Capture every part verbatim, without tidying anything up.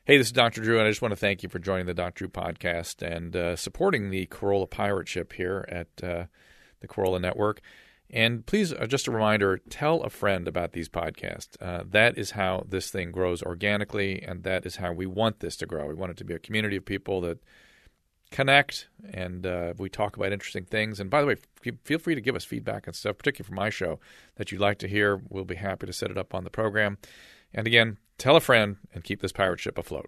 Hey, this is Doctor Drew, and I just want to thank you for joining the Doctor Drew podcast and uh, supporting the Corolla Pirate Ship here at uh, the Corolla Network. And please, uh, just a reminder, tell a friend about these podcasts. Uh, that is how this thing grows organically, and that is how we want this to grow. We want it to be a community of people that connect, and uh, we talk about interesting things. And by the way, f- feel free to give us feedback and stuff, particularly for my show, that you'd like to hear. We'll be happy to set it up on the program. And again, tell a friend and keep this pirate ship afloat.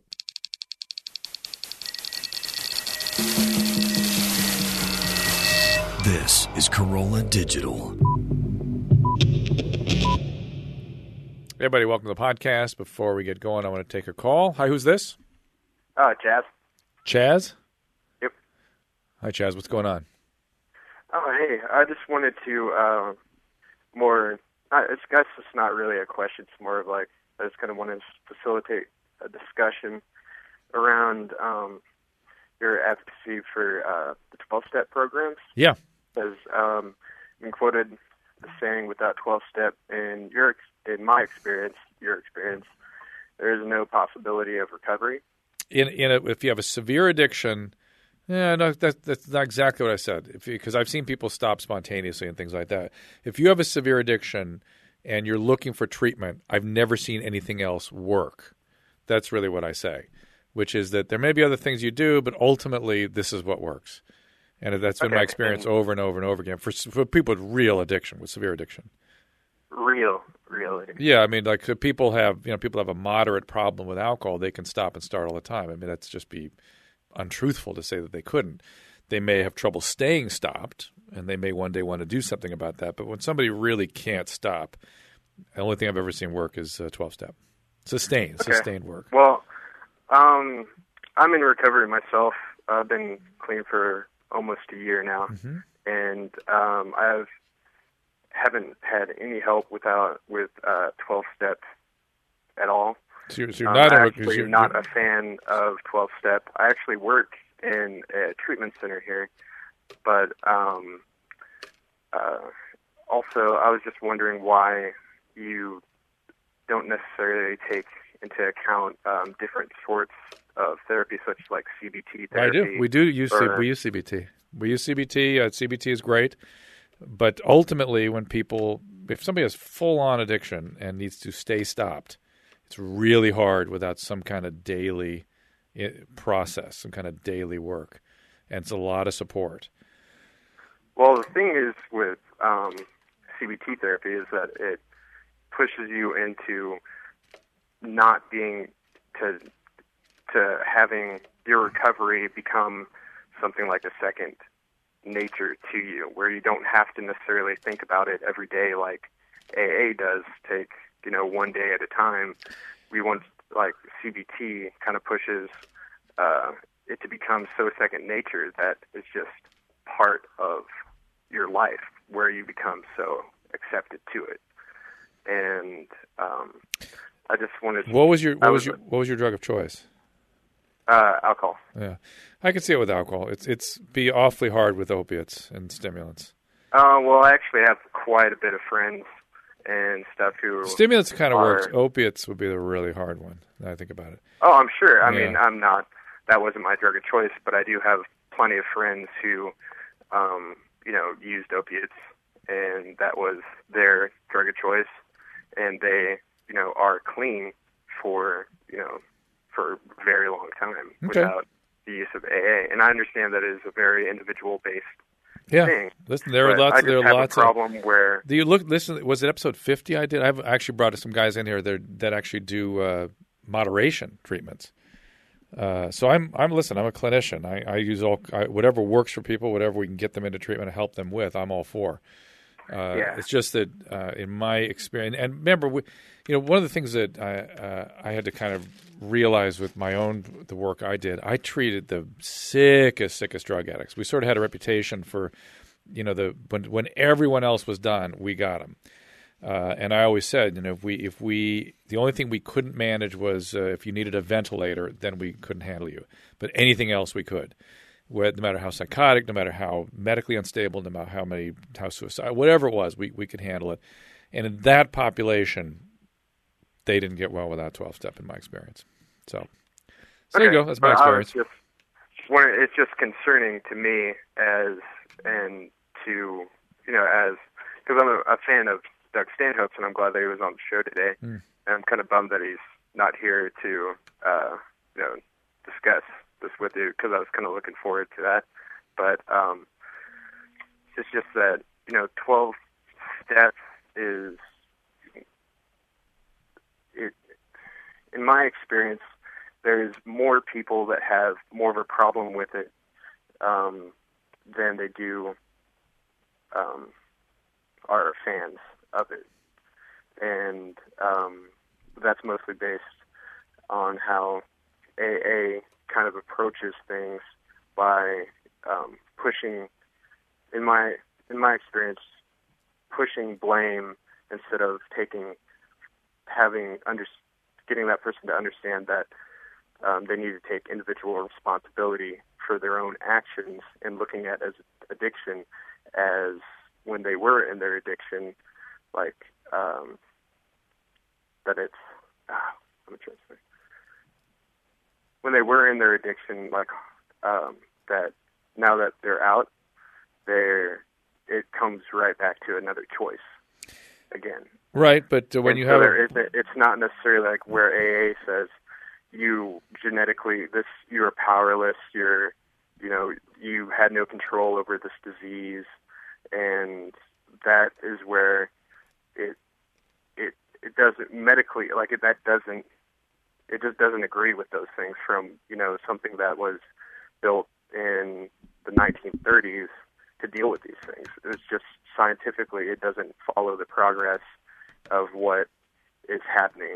This is Corolla Digital. Hey everybody, welcome to the podcast. Before we get going, I want to take a call. Hi, who's this? Uh, Chaz. Chaz? Yep. Hi, Chaz. What's going on? Oh, hey. I just wanted to uh, more. Uh, it's guess it's not really a question. It's more of like I just kind of want to facilitate a discussion around um, your advocacy for uh, the twelve-step programs. Yeah. Because um, I'm quoted the saying, "Without twelve-step, in your ex- in my experience, your experience, there is no possibility of recovery." In in a, if you have a severe addiction, yeah, no, that, that's not exactly what I said. Because I've seen people stop spontaneously and things like that. If you have a severe addiction and you're looking for treatment, I've never seen anything else work. That's really what I say, which is that there may be other things you do, but ultimately this is what works. And that's been okay. my experience over and over and over again for for people with real addiction, with severe addiction. Real, real addiction. Yeah, I mean, like so people have, you know, people have a moderate problem with alcohol. They can stop and start all the time. I mean, that's just be untruthful to say that they couldn't. They may have trouble staying stopped, and they may one day want to do something about that. But when somebody really can't stop, the only thing I've ever seen work is uh, twelve-step. Sustained, okay. sustained work. Well, um, I'm in recovery myself. I've been clean for almost a year now, mm-hmm. and um, I've haven't had any help without with uh, twelve-step at all. So you're, so you're um, not I'm a, actually you're, not you're, a fan of twelve-step. I actually work in a treatment center here, but um, uh, also I was just wondering why you don't necessarily take into account um, different sorts of therapy, such as like C B T therapy. I do. We do use or, we use C B T. We use C B T. Uh, C B T is great, but ultimately, when people, if somebody has full-on addiction and needs to stay stopped, it's really hard without some kind of daily process, some kind of daily work, and it's a lot of support. Well, the thing is with um, C B T therapy is that it pushes you into not being to to having your recovery become something like a second nature to you, where you don't have to necessarily think about it every day like A A does, take, you know, one day at a time. We want, like, C B T kind of pushes uh, it to become so second nature that it's just part of your life, where you become so accepted to it. And um, I just wanted to... What was your what was, was your what was your drug of choice? Uh, alcohol. Yeah, I can see it with alcohol. It's it's be awfully hard with opiates and stimulants. Uh, well, I actually have quite a bit of friends and stuff who stimulants kind of are, works. Opiates would be the really hard one. Now I think about it. Oh, I'm sure. I yeah. mean, I'm not. That wasn't my drug of choice, but I do have plenty of friends who, um, you know, used opiates, and that was their drug of choice, and they, you know, are clean for, you know, for a very long time okay. without the use of A A. And I understand that it is a very individual-based yeah. thing. Listen, there are lots. I just there are have lots a problem of, where. Do you look? Listen, was it episode fifty? I did. I've actually brought some guys in here that that actually do uh, moderation treatments. Uh, so I'm I'm listen. I'm a clinician. I, I use all I, whatever works for people, whatever we can get them into treatment and help them with. I'm all for. Uh, yeah. It's just that uh, in my experience, and remember, we, you know, one of the things that I uh, I had to kind of realize with my own the work I did, I treated the sickest sickest drug addicts. We sort of had a reputation for, you know, the when when everyone else was done, we got them. Uh, and I always said, you know, if we if we the only thing we couldn't manage was uh, if you needed a ventilator, then we couldn't handle you. But anything else we could. No matter how psychotic, no matter how medically unstable, no matter how many, how suicidal, whatever it was, we, we could handle it. And in that population, they didn't get well without twelve-step in my experience. So So okay. there you go. That's my But I was experience. just, when it's just concerning to me as and to you know as because I'm a, a fan of Doug Stanhope's, and I'm glad that he was on the show today. Mm. And I'm kind of bummed that he's not here to uh, you know discuss this with you because I was kind of looking forward to that. But um, it's just that you know twelve steps is it in my experience. There's more people that have more of a problem with it um, than they do um, are fans of it. And um, that's mostly based on how A A kind of approaches things by um, pushing, in my in my experience, pushing blame instead of taking, having, under, getting that person to understand that Um, they need to take individual responsibility for their own actions and looking at as addiction as when they were in their addiction, like um, that it's, ah, let me try to say, when they were in their addiction, like um, that now that they're out, they're, it comes right back to another choice again. Right, but uh, when and you so have there isn't, it's not necessarily like where A A says, you genetically, this, you're powerless, you're, you know, you had no control over this disease, and that is where it, it, it doesn't, medically, like, it, that doesn't, it just doesn't agree with those things from, you know, something that was built in the nineteen thirties to deal with these things. It's just, scientifically, it doesn't follow the progress of what is happening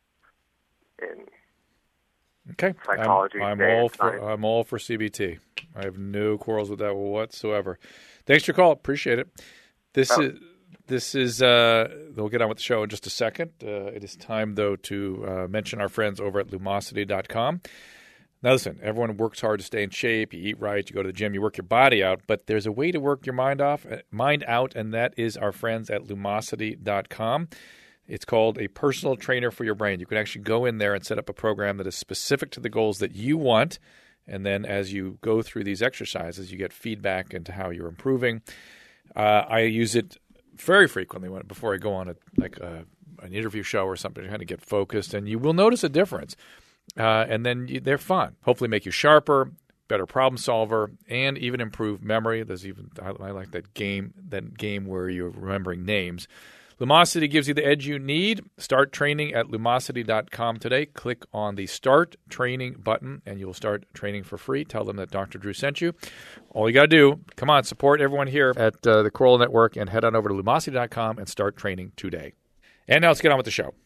in Okay, psychology. I'm, I'm all for I'm all for C B T. I have no quarrels with that whatsoever. Thanks for your call. Appreciate it. This oh. is this is. Uh, we'll get on with the show in just a second. Uh, it is time though to uh, mention our friends over at Lumosity dot com. Now listen, everyone works hard to stay in shape. You eat right. You go to the gym. You work your body out. But there's a way to work your mind off, mind out, and that is our friends at Lumosity dot com. It's called a personal trainer for your brain. You can actually go in there and set up a program that is specific to the goals that you want. And then as you go through these exercises, you get feedback into how you're improving. Uh, I use it very frequently when, before I go on a, like a, an interview show or something, trying to get focused. And you will notice a difference. Uh, and then you, they're fun. Hopefully make you sharper, better problem solver, and even improve memory. There's even I, I like that game, that game where you're remembering names. Lumosity gives you the edge you need. Start training at Lumosity dot com today. Click on the Start Training button, and you'll start training for free. Tell them that Doctor Drew sent you. All you got to do, come on, support everyone here at uh, the Corolla Network, and head on over to Lumosity dot com and start training today. And now let's get on with the show.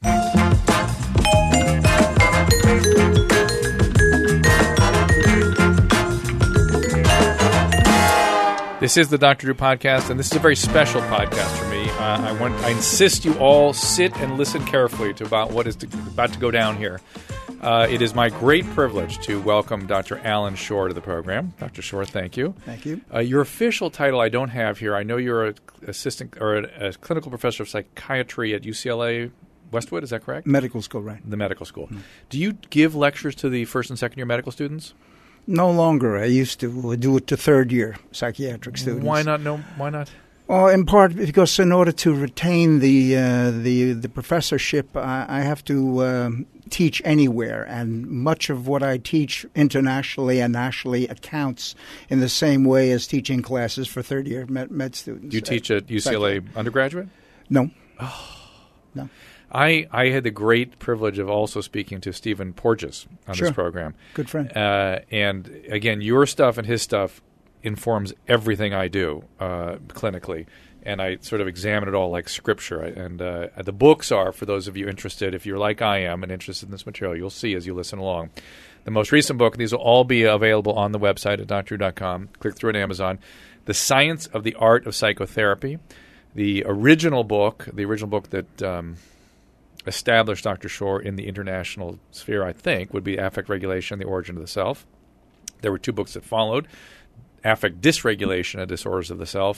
This is the Doctor Drew Podcast, and this is a very special podcast for me. Uh, I want, I insist you all sit and listen carefully to about what is to, about to go down here. Uh, it is my great privilege to welcome Doctor Alan Shore to the program. Doctor Shore, thank you. Thank you. Uh, your official title I don't have here. I know you're an assistant or a, a clinical professor of psychiatry at U C L A Westwood. Is that correct? Medical school, right? The medical school. Mm. Do you give lectures to the first and second year medical students? No longer. I used to do it to third year psychiatric students. Why not? No, why not? Well, in part because in order to retain the uh, the the professorship, I, I have to um, teach anywhere, and much of what I teach internationally and nationally accounts in the same way as teaching classes for third year med, med students. Do you teach at U C L A undergraduate? No. Oh. No. I, I had the great privilege of also speaking to Stephen Porges on sure. this program. Good friend. Uh, and again, your stuff and his stuff informs everything I do uh, clinically. And I sort of examine it all like scripture. And uh, the books are, for those of you interested, if you're like I am and interested in this material, you'll see as you listen along. The most recent book, these will all be available on the website at doctor drew dot com. Click through at Amazon. The Science of the Art of Psychotherapy. The original book, the original book that um, established Doctor Shore in the international sphere, I think, would be Affect Regulation, The Origin of the Self. There were two books that followed, Affect Dysregulation and Disorders of the Self.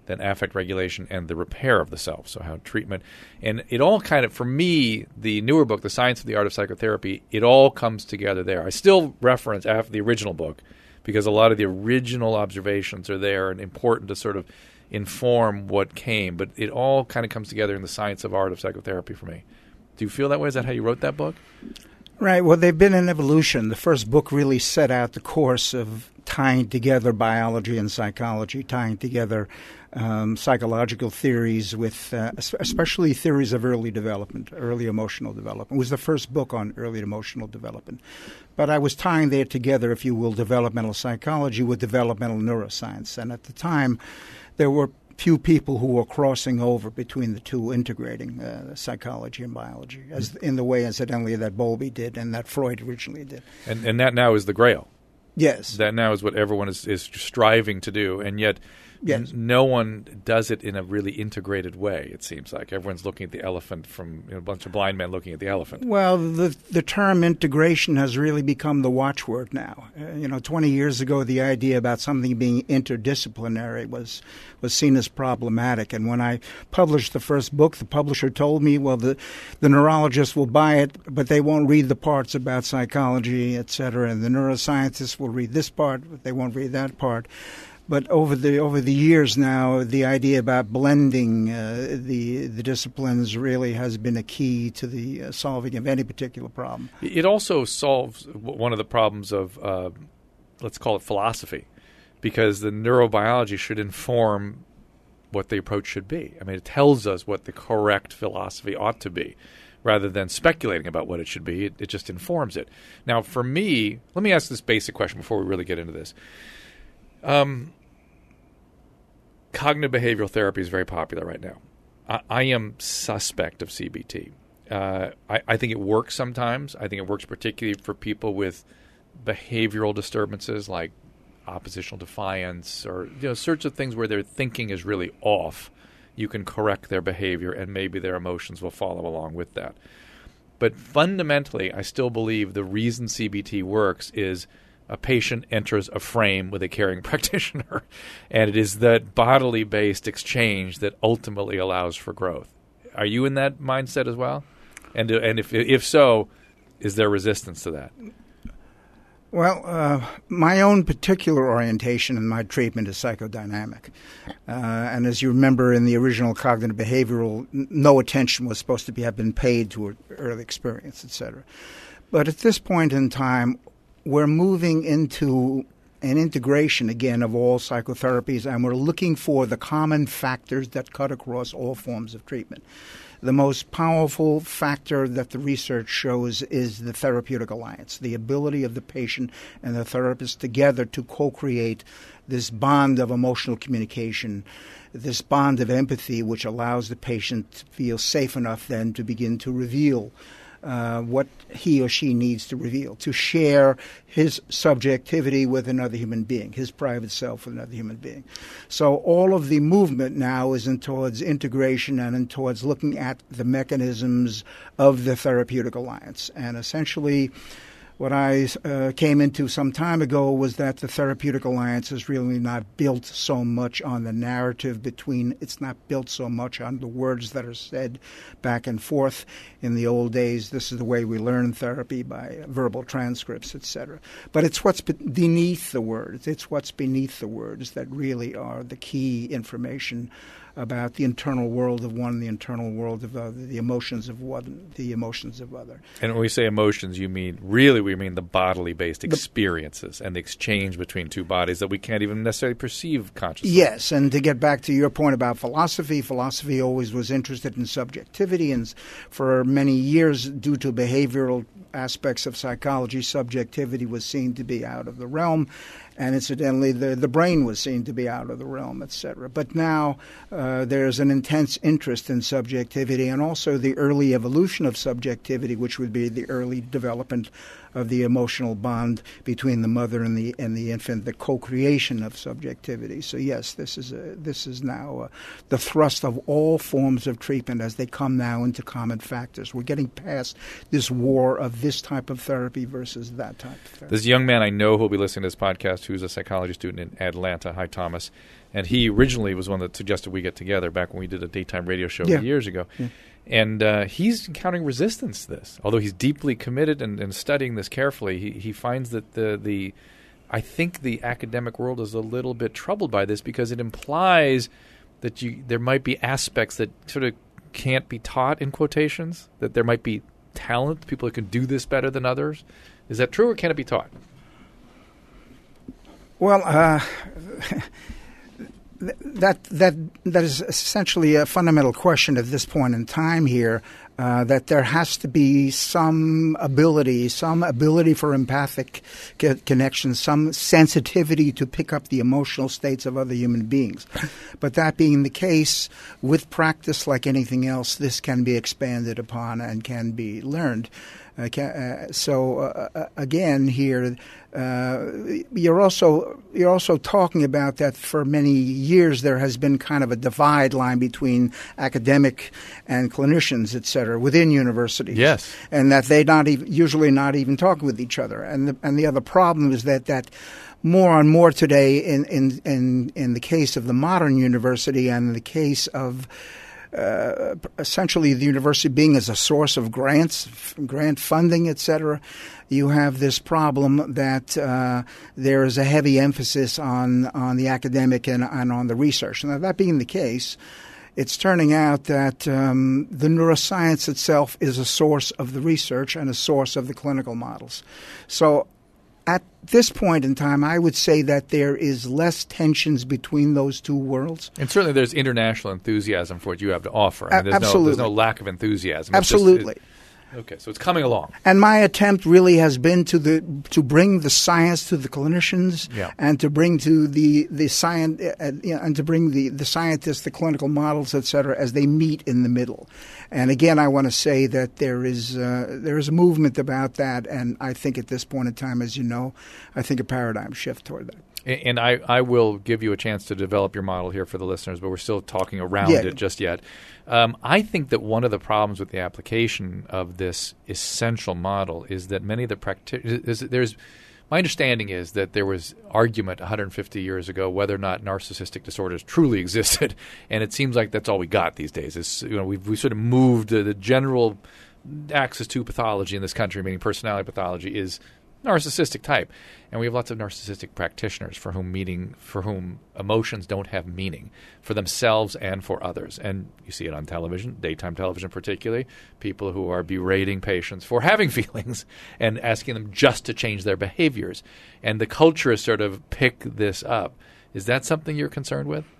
then affect regulation, and the repair of the self. So how treatment, and it all kind of, for me, the newer book, The Science of the Art of Psychotherapy, it all comes together there. I still reference after the original book because a lot of the original observations are there and important to sort of inform what came, but it all kind of comes together in the science of art of psychotherapy for me. Do you feel that way? Is that how you wrote that book? Right. Well, they've been in evolution. The first book really set out the course of tying together biology and psychology, tying together um, psychological theories with uh, especially theories of early development, early emotional development. It was the first book on early emotional development. But I was tying there together, if you will, developmental psychology with developmental neuroscience. And at the time, there were few people who were crossing over between the two, integrating uh, psychology and biology, as in the way, incidentally, that Bowlby did and that Freud originally did. And and that now is the Grail. Yes. That now is what everyone is, is striving to do, and yet yes. n- no one does it in a really integrated way, it seems like. Everyone's looking at the elephant from you know, a bunch of blind men looking at the elephant. Well, the the term integration has really become the watchword now. Uh, you know, twenty years ago, the idea about something being interdisciplinary was was seen as problematic. And when I published the first book, the publisher told me, well, the, the neurologists will buy it, but they won't read the parts about psychology, et cetera. And the neuroscientists will read this part, but they won't read that part. But over the over the years now, the idea about blending uh, the the disciplines really has been a key to the uh, solving of any particular problem. It also solves one of the problems of, uh, let's call it philosophy, because the neurobiology should inform what the approach should be. I mean, it tells us what the correct philosophy ought to be. Rather than speculating about what it should be, it, it just informs it. Now, for me, let me ask this basic question before we really get into this. Um, cognitive behavioral therapy is very popular right now. I, I am suspect of C B T. Uh, I, I think it works sometimes. I think it works particularly for people with behavioral disturbances like oppositional defiance or you know sorts of things where their thinking is really off. You can correct their behavior and maybe their emotions will follow along with that. But fundamentally, I still believe the reason C B T works is a patient enters a frame with a caring practitioner, and it is that bodily-based exchange that ultimately allows for growth. Are you in that mindset as well? And and if if so, is there resistance to that? Well, uh, my own particular orientation in my treatment is psychodynamic. Uh, and as you remember in the original cognitive behavioral, n- no attention was supposed to be, have been paid to early experience, et cetera. But at this point in time, we're moving into an integration, again, of all psychotherapies, and we're looking for the common factors that cut across all forms of treatment. The most powerful factor that the research shows is the therapeutic alliance, the ability of the patient and the therapist together to co-create this bond of emotional communication, this bond of empathy, which allows the patient to feel safe enough then to begin to reveal Uh, what he or she needs to reveal, to share his subjectivity with another human being, his private self with another human being. So all of the movement now is in towards integration and in towards looking at the mechanisms of the therapeutic alliance. And essentially what I uh, came into some time ago was that the therapeutic alliance is really not built so much on the narrative between, it's not built so much on the words that are said back and forth. In the old days, this is the way we learn therapy, by verbal transcripts, et cetera. But it's what's beneath the words. It's what's beneath the words that really are the key information about the internal world of one, the internal world of other, the emotions of one, the emotions of other. And when we say emotions, you mean, really we mean the bodily-based experiences the, and the exchange between two bodies that we can't even necessarily perceive consciously. Yes, and to get back to your point about philosophy, philosophy always was interested in subjectivity, and for many years, due to behavioral aspects of psychology, subjectivity was seen to be out of the realm. And incidentally, the, the brain was seen to be out of the realm, et cetera. But now uh, there's an intense interest in subjectivity and also the early evolution of subjectivity, which would be the early development of the emotional bond between the mother and the and the infant, the co-creation of subjectivity. So yes, this is a, this is now uh, the thrust of all forms of treatment as they come now into common factors. We're getting past this war of this type of therapy versus that type of therapy. There's a young man I know who'll be listening to this podcast who's a psychology student in Atlanta. Hi, Thomas. And he originally was one that suggested we get together back when we did a daytime radio show yeah. years ago. Yeah. And uh, he's encountering resistance to this. Although he's deeply committed and, and studying this carefully, he, he finds that the, the I think the academic world is a little bit troubled by this because it implies that you there might be aspects that sort of can't be taught, in quotations, that there might be talent, people who can do this better than others. Is that true, or can it be taught? Well, uh, that that that is essentially a fundamental question at this point in time here. Uh, that there has to be some ability, some ability for empathic co- connection, some sensitivity to pick up the emotional states of other human beings. But that being the case, with practice like anything else, this can be expanded upon and can be learned. Uh, can, uh, so uh, again, here uh, you're also you're also talking about that for many years there has been kind of a divide line between academic and clinicians, et cetera, within universities. Yes, and that they not even, usually not even talking with each other. And the, and the other problem is that that. More and more today, in, in in in the case of the modern university and in the case of uh, essentially the university being as a source of grants, f- grant funding, et cetera, you have this problem that uh, there is a heavy emphasis on on the academic and, and on the research. Now, that being the case, it's turning out that um, the neuroscience itself is a source of the research and a source of the clinical models. So at this point in time, I would say that there is less tensions between those two worlds. And certainly there's international enthusiasm for what you have to offer. I mean, there's Absolutely. No, there's no lack of enthusiasm. Absolutely. It's just, it, okay, so it's coming along. And my attempt really has been to the to bring the science to the clinicians yeah. and to bring to the, the science uh, you know, and to bring the, the scientists, the clinical models, et cetera, as they meet in the middle. And again, I want to say that there is uh, there is a movement about that, and I think at this point in time, as you know, I think a paradigm shift toward that. And, and I, I will give you a chance to develop your model here for the listeners, but we're still talking around yeah. it just yet. Um, I think that one of the problems with the application of this essential model is that many of the practitioners, there's my understanding is that there was argument one hundred fifty years ago whether or not narcissistic disorders truly existed, and it seems like that's all we got these days. Is you know we've we sort of moved uh, the general axis to pathology in this country, meaning personality pathology, is narcissistic type, and we have lots of narcissistic practitioners for whom meaning for whom emotions don't have meaning for themselves and for others. And you see it on television, daytime television particularly, people who are berating patients for having feelings and asking them just to change their behaviors. And the culture has sort of picked this up. Is that something you're concerned with?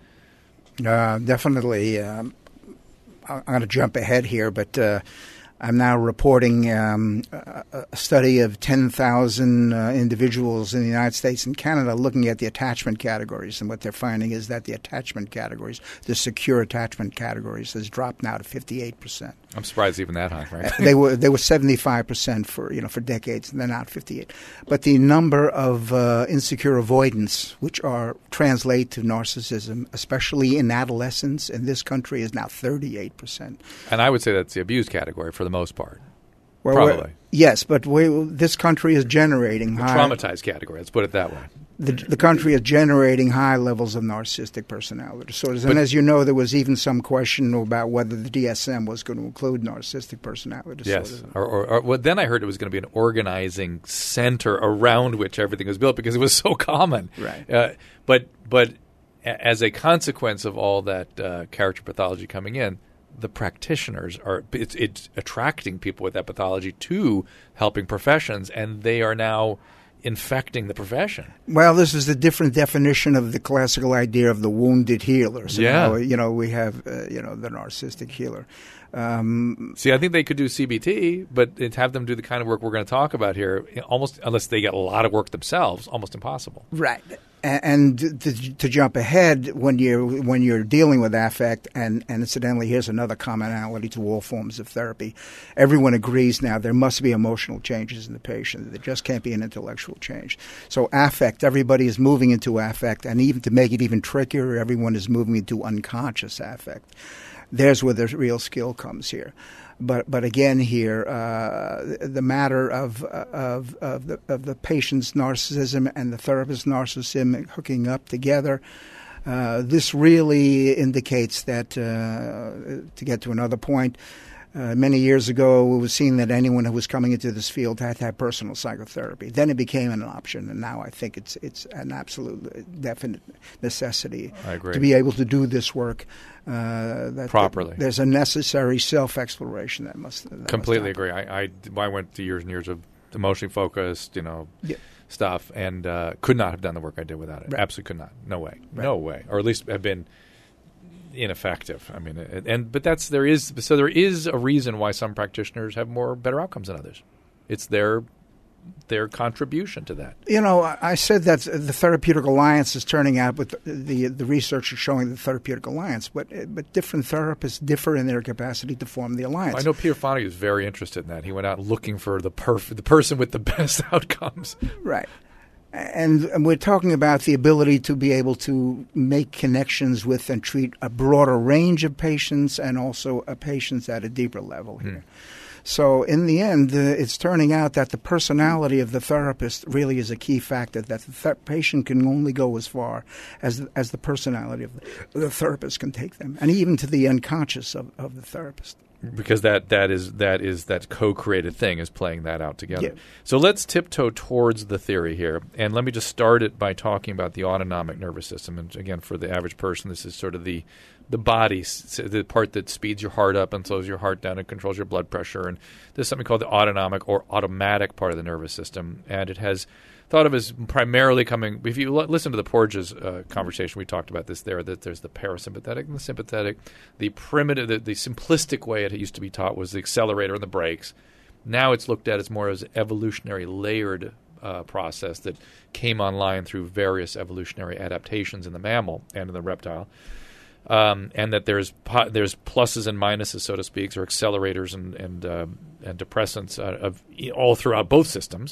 Uh, definitely. Um, I'm going to jump ahead here, but uh, I'm now reporting um, a, a study of ten thousand uh, individuals in the United States and Canada looking at the attachment categories. And what they're finding is that the attachment categories, the secure attachment categories, has dropped now to fifty-eight percent. I'm surprised even that high, right? they were they were seventy-five percent for you know for decades, and they're now at fifty-eight. But the number of uh, insecure avoidance, which are translate to narcissism, especially in adolescents in this country, is now thirty-eight percent. And I would say that's the abuse category for the most part. Well, Probably. Yes, but we, this country is generating the high traumatized category. Let's put it that way. The, the country is generating high levels of narcissistic personality disorders. And but, as you know, there was even some question about whether the D S M was going to include narcissistic personality disorders. Yes. Or, or, or well, then I heard it was going to be an organizing center around which everything was built because it was so common. Right. Uh, but but as a consequence of all that uh, character pathology coming in, the practitioners are it's, it's attracting people with that pathology to helping professions, and they are now infecting the profession. Well, this is a different definition of the classical idea of the wounded healer. So yeah. now, you know, we have, uh, you know, the narcissistic healer. Um, See, I think they could do C B T, but it's have them do the kind of work we're going to talk about here, almost unless they get a lot of work themselves, almost impossible. Right. And to, to jump ahead, when you're when you're dealing with affect, and, and incidentally, here's another commonality to all forms of therapy. Everyone agrees now there must be emotional changes in the patient. There just can't be an intellectual change. So affect, everybody is moving into affect, and even to make it even trickier, everyone is moving into unconscious affect. There's where the real skill comes here. But but again here, uh, the matter of of of the of the patient's narcissism and the therapist's narcissism hooking up together. Uh, this really indicates that, uh, to get to another point, uh, many years ago it was seen that anyone who was coming into this field had to have personal psychotherapy. Then it became an option, and now I think it's it's an absolute definite necessity I agree. to be able to do this work. Uh, that, Properly. That there's a necessary self-exploration that must that Completely must agree. I, I, I went to years and years of emotionally focused, you know, Yeah. stuff, and uh, could not have done the work I did without it. Right. Absolutely could not. No way. Right. No way. Or at least have been ineffective. I mean, it, and but that's there is so there is a reason why some practitioners have more better outcomes than others. It's their their contribution to that. You know, I said that the Therapeutic Alliance is turning out, with the the research is showing the Therapeutic Alliance, but but different therapists differ in their capacity to form the alliance. I know Peter Fonagy was very interested in that. He went out looking for the perf- the person with the best outcomes. Right. And, and we're talking about the ability to be able to make connections with and treat a broader range of patients and also uh, patients at a deeper level here. Hmm. So in the end, uh, it's turning out that the personality of the therapist really is a key factor, that the th- patient can only go as far as as the personality of the, the therapist can take them, and even to the unconscious of, of the therapist. Because that, that is that is that co-created thing is playing that out together. Yeah. So let's tiptoe towards the theory here, and let me just start it by talking about the autonomic nervous system. And again, for the average person, this is sort of the the body, the part that speeds your heart up and slows your heart down and controls your blood pressure. And there's something called the autonomic or automatic part of the nervous system, and it has thought of as primarily coming. If you l- listen to the Porges uh, conversation, we talked about this there. That there's the parasympathetic and the sympathetic. The primitive, the, the simplistic way it used to be taught was the accelerator and the brakes. Now it's looked at as more as evolutionary layered uh, process that came online through various evolutionary adaptations in the mammal and in the reptile. Um, and that there's po- there's pluses and minuses, so to speak, or accelerators and and, uh, and depressants uh, of all throughout both systems.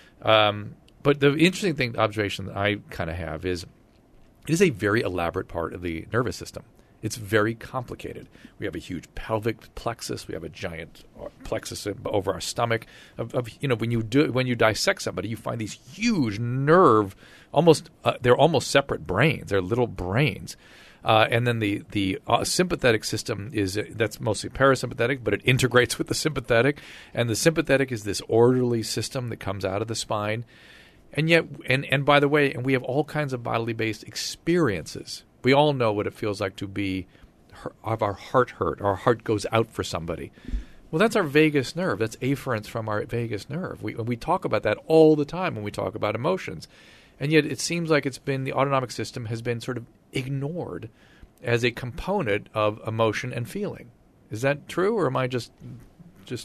Um, but the interesting thing, observation that I kind of have is it is a very elaborate part of the nervous system. It's very complicated. We have a huge pelvic plexus. We have a giant plexus over our stomach. Of, of you know, when you do when you dissect somebody, you find these huge nerve, almost uh, they're almost separate brains. They're little brains. Uh, and then the the uh, sympathetic system is uh, that's mostly parasympathetic, but it integrates with the sympathetic. And the sympathetic is this orderly system that comes out of the spine. And yet, and, and by the way, and we have all kinds of bodily based experiences. We all know what it feels like to be have our heart hurt. Our heart goes out for somebody. Well, that's our vagus nerve. That's afferents from our vagus nerve. We we talk about that all the time when we talk about emotions. And yet it seems like it's been the autonomic system has been sort of ignored as a component of emotion and feeling. Is that true, or am I just just?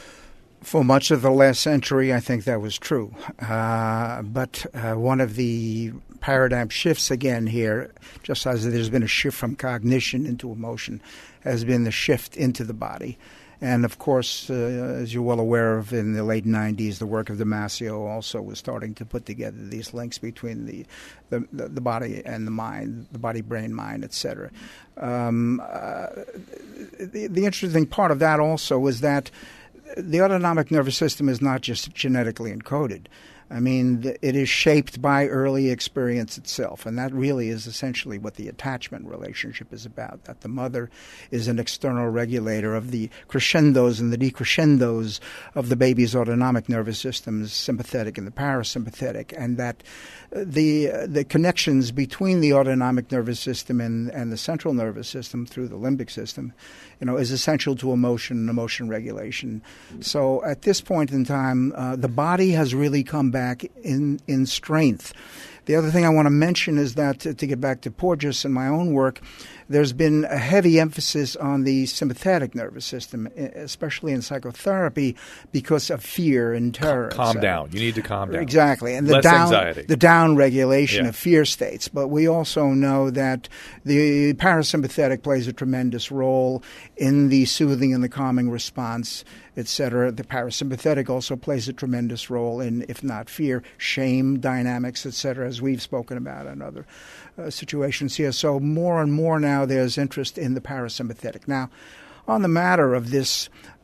For much of the last century, I think that was true. Uh, but uh, one of the paradigm shifts again here, just as there's been a shift from cognition into emotion, has been the shift into the body. And, of course, uh, as you're well aware of, in the late nineties, the work of Damasio also was starting to put together these links between the the, the, the body and the mind, the body, brain, mind, et cetera. Um, uh, the, the interesting part of that also is that the autonomic nervous system is not just genetically encoded. I mean, it is shaped by early experience itself, and that really is essentially what the attachment relationship is about, that the mother is an external regulator of the crescendos and the decrescendos of the baby's autonomic nervous system, the sympathetic and the parasympathetic, and that the the connections between the autonomic nervous system and, and the central nervous system through the limbic system, you know, is essential to emotion and emotion regulation. So at this point in time, uh, the body has really come back in, in strength. The other thing I want to mention is that, to, to get back to Porges and my own work, there's been a heavy emphasis on the sympathetic nervous system, especially in psychotherapy, because of fear and terror. Calm down. You need to calm down. Exactly. And the Less down, anxiety. the down regulation Yeah. of fear states. But we also know that the parasympathetic plays a tremendous role in the soothing and the calming response, et cetera. The parasympathetic also plays a tremendous role in, if not fear, shame dynamics, et cetera, as we've spoken about in other uh, situations here. So more and more now there's interest in the parasympathetic. Now, on the matter of this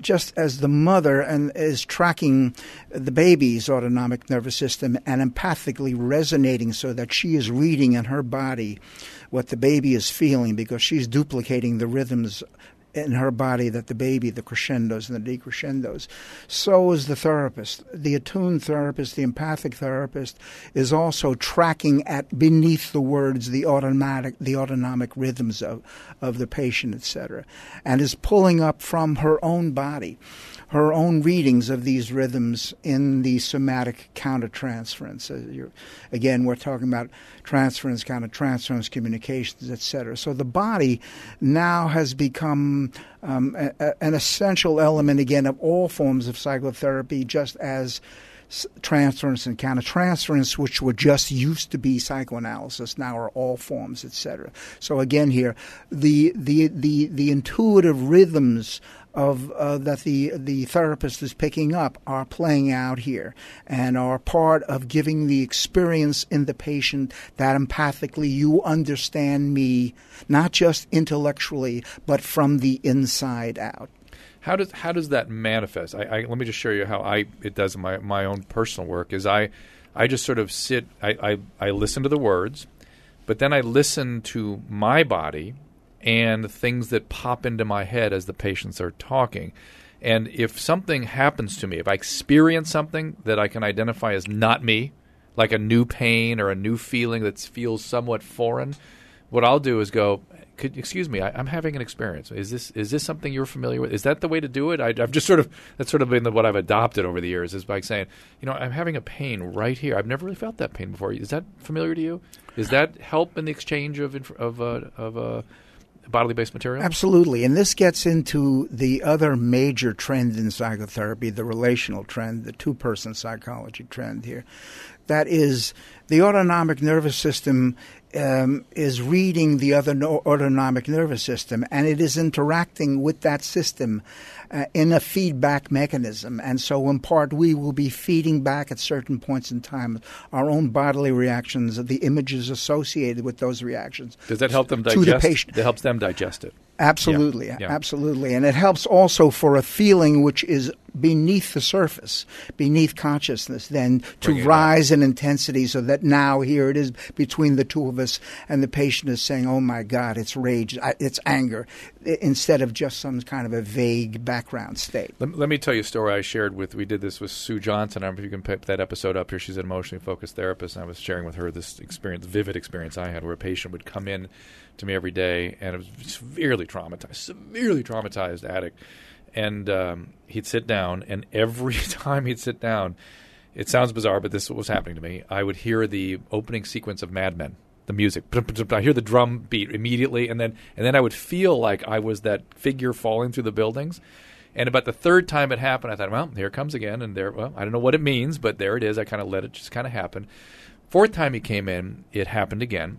just as the mother and is tracking the baby's autonomic nervous system and empathically resonating so that she is reading in her body what the baby is feeling because she's duplicating the rhythms in her body that the baby, the crescendos and the decrescendos. So is the therapist. The attuned therapist, the empathic therapist, is also tracking at beneath the words the automatic, the autonomic rhythms of, of the patient, et cetera, and is pulling up from her own body her own readings of these rhythms in the somatic countertransference. Uh, again, we're talking about transference, countertransference, communications, et cetera. So the body now has become um, a, a, an essential element, again, of all forms of psychotherapy, just as transference and countertransference, which were just used to be psychoanalysis, now are all forms, et cetera. So again here, the the the, the intuitive rhythms of uh, that the the therapist is picking up are playing out here and are part of giving the experience in the patient that empathically you understand me, not just intellectually, but from the inside out. How does how does that manifest? I, I, let me just show you how I it does in my my own personal work. Is I I just sort of sit. I, I, I listen to the words, but then I listen to my body and things that pop into my head as the patients are talking. And if something happens to me, if I experience something that I can identify as not me, like a new pain or a new feeling that feels somewhat foreign, what I'll do is go, Could, excuse me, I, I'm having an experience. Is this is this something you're familiar with? Is that the way to do it? I, I've just sort of that's sort of been the, what I've adopted over the years is by saying, you know, I'm having a pain right here. I've never really felt that pain before. Is that familiar to you? Does that help in the exchange of of uh, of uh, bodily based material? Absolutely, and this gets into the other major trend in psychotherapy, the relational trend, the two-person psychology trend here. That is, the autonomic nervous system um, is reading the other no- autonomic nervous system, and it is interacting with that system uh, in a feedback mechanism. And so, in part, we will be feeding back at certain points in time our own bodily reactions, the images associated with those reactions. Does that help them digest? To the patient. It helps them digest it. Absolutely, yeah, yeah. absolutely. And it helps also for a feeling which is beneath the surface, beneath consciousness, then to rise in intensity so that now here it is between the two of us and the patient is saying, oh my God, it's rage, it's anger, instead of just some kind of a vague background state. Let, let me tell you a story I shared with, we did this with Sue Johnson. I don't know if you can pick that episode up here. She's an emotionally focused therapist, and I was sharing with her this experience, vivid experience I had where a patient would come in to me every day, and it was severely traumatized, severely traumatized addict. And um, he'd sit down, and every time he'd sit down, it sounds bizarre, but this is what was happening to me. I would hear the opening sequence of Mad Men, the music. I hear the drum beat immediately, and then and then I would feel like I was that figure falling through the buildings. And about the third time it happened, I thought, well, here it comes again. And there, well, I don't know what it means, but there it is. I kind of let it just kind of happen. Fourth time he came in, it happened again.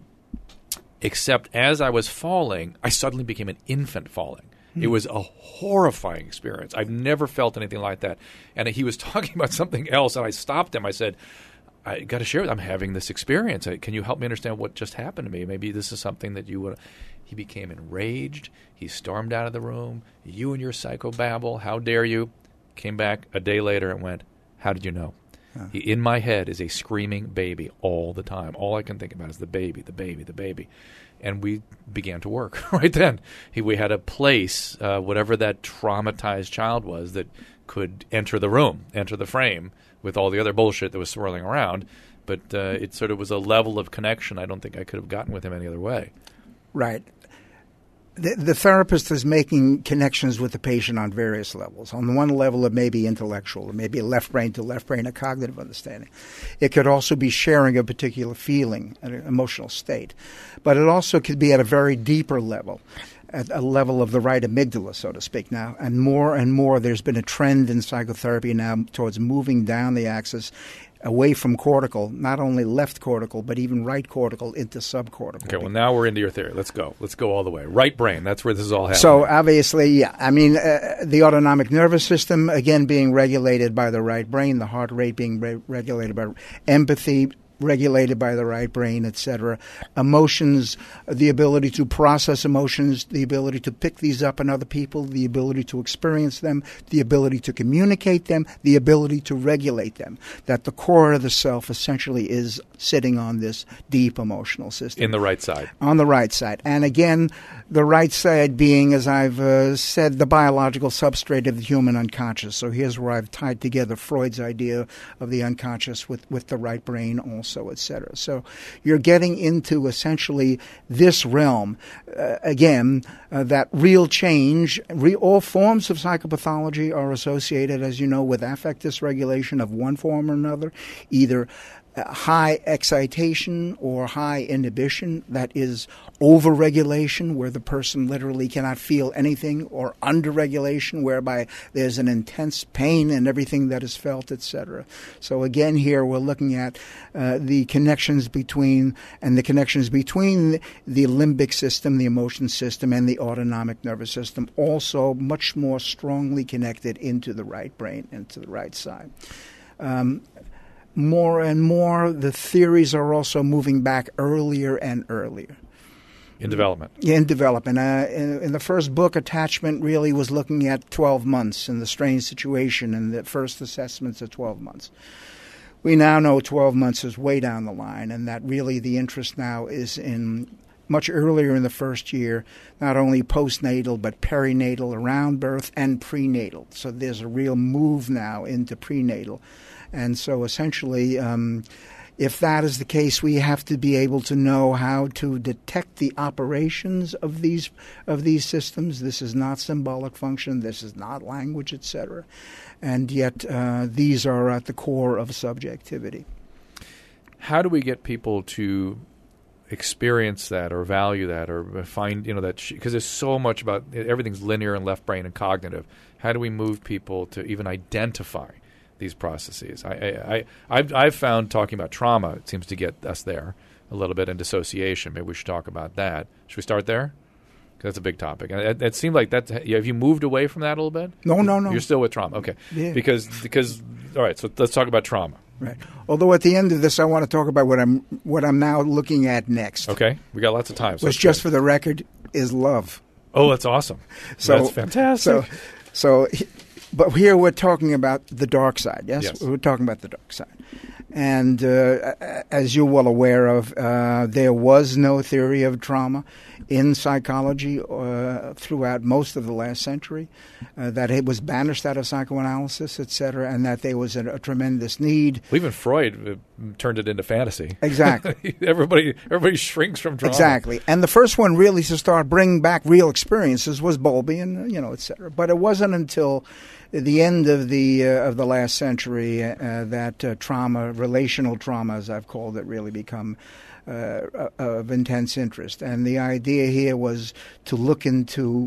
Except as I was falling, I suddenly became an infant falling. It was a horrifying experience. I've never felt anything like that. And he was talking about something else, and I stopped him. I said, I got to share with you. I'm having this experience. Can you help me understand what just happened to me? Maybe this is something that you would. He became enraged. He stormed out of the room. You and your psychobabble, how dare you? Came back a day later and went, how did you know? Huh. He, in my head is a screaming baby all the time. All I can think about is the baby, the baby, the baby. And we began to work right then. He, we had a place, uh, whatever that traumatized child was, that could enter the room, enter the frame with all the other bullshit that was swirling around. But uh, it sort of was a level of connection I don't think I could have gotten with him any other way. Right. The, the therapist is making connections with the patient on various levels. On the one level, it may be intellectual. It may be a left brain to left brain, a cognitive understanding. It could also be sharing a particular feeling, an emotional state. But it also could be at a very deeper level, at a level of the right amygdala, so to speak now. And more and more, there's been a trend in psychotherapy now towards moving down the axis away from cortical, not only left cortical, but even right cortical into subcortical. Okay, well, now we're into your theory. Let's go. Let's go all the way. Right brain, that's where this is all happening. So, obviously, yeah. I mean, uh, the autonomic nervous system, again, being regulated by the right brain, the heart rate being re- regulated by empathy, regulated by the right brain, et cetera. Emotions, the ability to process emotions, the ability to pick these up in other people, the ability to experience them, the ability to communicate them, the ability to regulate them. That the core of the self essentially is sitting on this deep emotional system. In the right side. On the right side. And again, the right side being, as I've uh, said, the biological substrate of the human unconscious. So here's where I've tied together Freud's idea of the unconscious with, with the right brain also, et cetera. So you're getting into essentially this realm. Uh, again, uh, that real change, re- all forms of psychopathology are associated, as you know, with affect dysregulation of one form or another, either high excitation or high inhibition, that is overregulation, where the person literally cannot feel anything, or underregulation, whereby there's an intense pain in everything that is felt, et cetera. So again, here we're looking at uh, the connections between, and the connections between the limbic system, the emotion system, and the autonomic nervous system, also much more strongly connected into the right brain, into the right side. Um, More and more, the theories are also moving back earlier and earlier. In development. In development. Uh, in, in the first book, Attachment really was looking at twelve months and the strange situation, and the first assessments at twelve months. We now know twelve months is way down the line, and that really the interest now is in much earlier in the first year, not only postnatal but perinatal, around birth, and prenatal. So there's a real move now into prenatal. And so essentially, um, if that is the case, we have to be able to know how to detect the operations of these of these systems. This is not symbolic function. This is not language, et cetera. And yet uh, these are at the core of subjectivity. How do we get people to experience that or value that or find, you know, that, because there's so much about, everything's linear and left brain and cognitive. How do we move people to even identify these processes? I, I, I, I've, I've found talking about trauma, it seems to get us there a little bit, and dissociation. Maybe we should talk about that. Should we start there? Because that's a big topic. And it, it seemed like that. Have you moved away from that a little bit? No, no, no. You're still with trauma. Okay. Yeah. Because, because, all right, so let's talk about trauma. Right. Although at the end of this, I want to talk about what I'm what I'm now looking at next. Okay. We got lots of time. So which, just for the record, is love. Oh, that's awesome. So, that's fantastic. So, so, but here we're talking about the dark side. Yes, yes. We're talking about the dark side. And uh, as you're well aware of, uh, there was no theory of trauma in psychology uh, throughout most of the last century, uh, that it was banished out of psychoanalysis, et cetera, and that there was a, a tremendous need. Well, even Freud uh, turned it into fantasy. Exactly. everybody everybody shrinks from trauma. Exactly. And the first one really to start bringing back real experiences was Bowlby, and, you know, et cetera. But it wasn't until the end of the uh, of the last century uh, that uh, trauma, relational trauma, as I've called it, really become uh, of intense interest. And the idea here was to look into,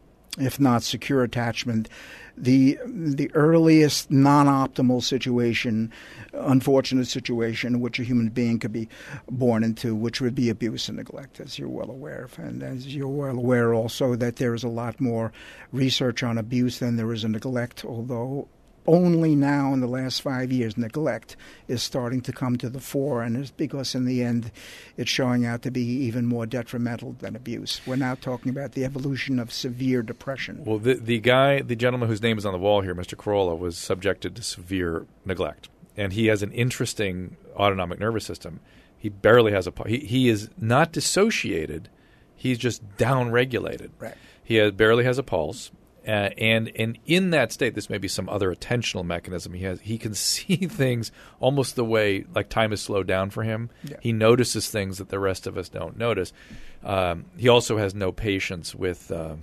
if not secure attachment, the the earliest non-optimal situation, unfortunate situation in which a human being could be born into, which would be abuse and neglect, as you're well aware of. And as you're well aware also that there is a lot more research on abuse than there is in neglect, although only now in the last five years neglect is starting to come to the fore, and it's because in the end it's showing out to be even more detrimental than abuse. We're now talking about the evolution of severe depression. Well, the the guy, the gentleman whose name is on the wall here, Mister Carolla, was subjected to severe neglect, and he has an interesting autonomic nervous system. He barely has a he, he is not dissociated, he's just down-regulated. Right. He has, barely has a pulse. Uh, and and in that state, this may be some other attentional mechanism he has. He can see things almost the way like time is slowed down for him. Yeah. He notices things that the rest of us don't notice. Um, he also has no patience with uh,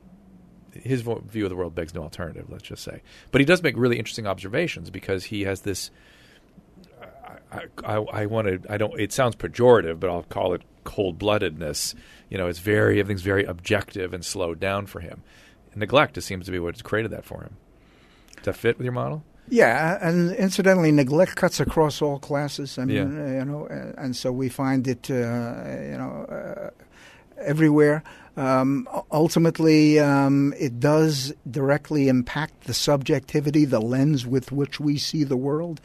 his vo- view of the world begs no alternative. Let's just say, but he does make really interesting observations because he has this. I, I, I want to. I don't. It sounds pejorative, but I'll call it cold-bloodedness. You know, it's very everything's very objective and slowed down for him. Neglect just seems to be what's created that for him. Does that fit with your model? Yeah, and incidentally, neglect cuts across all classes. I mean, Yeah. uh, you know, and, and so we find it, uh, you know, uh, everywhere. Um, u- ultimately, um, it does directly impact the subjectivity, the lens with which we see the world.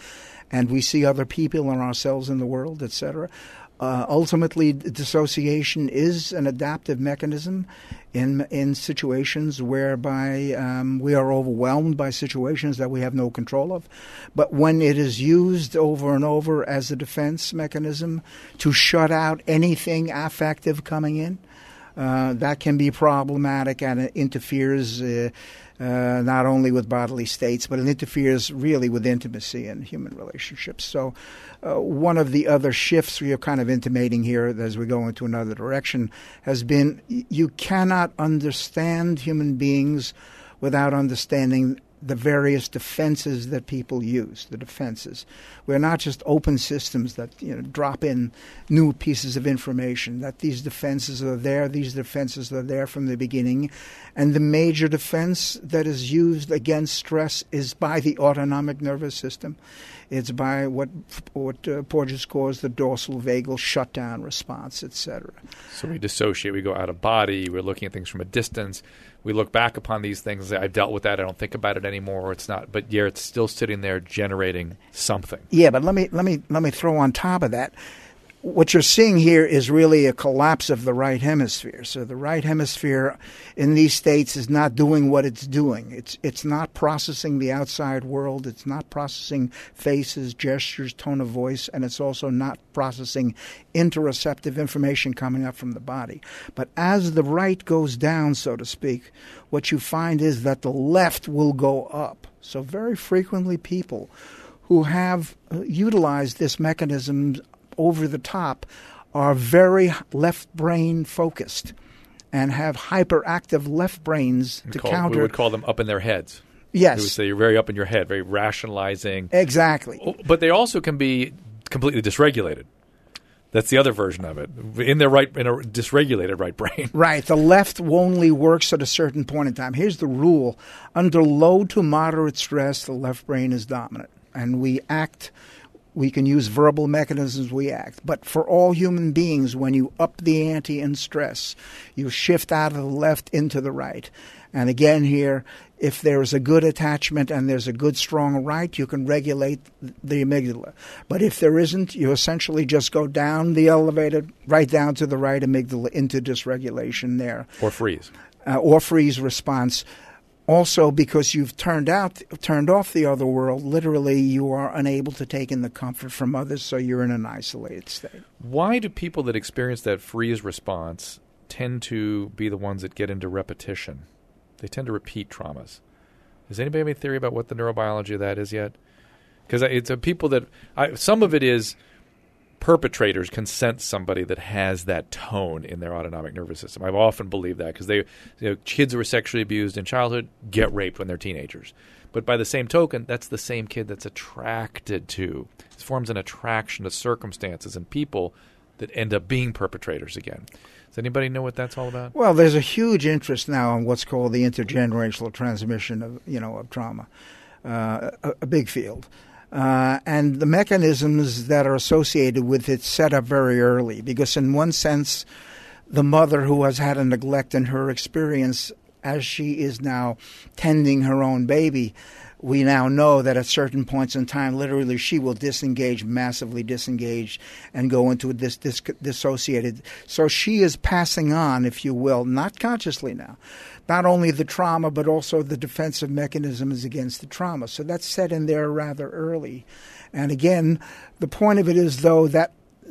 and we see other people and ourselves in the world, et cetera. Uh, ultimately, dissociation is an adaptive mechanism in in situations whereby um, we are overwhelmed by situations that we have no control of. But when it is used over and over as a defense mechanism to shut out anything affective coming in, uh, that can be problematic, and it interferes uh, uh, not only with bodily states, but it interferes really with intimacy and human relationships. So uh, one of the other shifts we are kind of intimating here as we go into another direction has been you cannot understand human beings without understanding the various defenses that people use, the defenses. We're not just open systems that, you know, drop in new pieces of information, that these defenses are there, these defenses are there from the beginning. And the major defense that is used against stress is by the autonomic nervous system. It's by what what uh, Porges calls the dorsal vagal shutdown response, et cetera. So we dissociate, we go out of body, we're looking at things from a distance. We look back upon these things and say, I've dealt with that, I don't think about it anymore, or it's not. But yeah, it's still sitting there generating something. Yeah, but let me let me let me throw on top of that. What you're seeing here is really a collapse of the right hemisphere. So the right hemisphere in these states is not doing what it's doing. It's it's not processing the outside world. It's not processing faces, gestures, tone of voice, and it's also not processing interoceptive information coming up from the body. But as the right goes down, so to speak, what you find is that the left will go up. So very frequently people who have uh, utilized this mechanism over the top are very left brain focused and have hyperactive left brains we to call, counter. We would call them up in their heads. Yes. We would say you're very up in your head, very rationalizing. Exactly. But they also can be completely dysregulated. That's the other version of it. In their right, in a dysregulated right brain. Right. The left only works at a certain point in time. Here's the rule. Under low to moderate stress, the left brain is dominant. And we act... We can use verbal mechanisms, we act. But for all human beings, when you up the ante in stress, you shift out of the left into the right. And again here, if there is a good attachment and there's a good strong right, you can regulate the amygdala. But if there isn't, you essentially just go down the elevator, right down to the right amygdala into dysregulation there. Or freeze. Uh, or freeze response. Also, because you've turned out, turned off the other world, literally you are unable to take in the comfort from others, so you're in an isolated state. Why do people that experience that freeze response tend to be the ones that get into repetition? They tend to repeat traumas. Does anybody have any theory about what the neurobiology of that is yet? Because it's a people that I, some of it is perpetrators can sense somebody that has that tone in their autonomic nervous system. I've often believed that because they, you know, kids who were sexually abused in childhood get raped when they're teenagers. But by the same token, that's the same kid that's attracted to. It forms an attraction to circumstances and people that end up being perpetrators again. Does anybody know what that's all about? Well, there's a huge interest now in what's called the intergenerational transmission of, you know, of trauma, uh, a, a big field. Uh, and the mechanisms that are associated with it set up very early because in one sense, the mother who has had a neglect in her experience as she is now tending her own baby, we now know that at certain points in time, literally she will disengage, massively disengage, and go into this dis- dissociated. So she is passing on, if you will, not consciously now, not only the trauma, but also the defensive mechanisms against the trauma. So that's set in there rather early. And again, the point of it is, though, that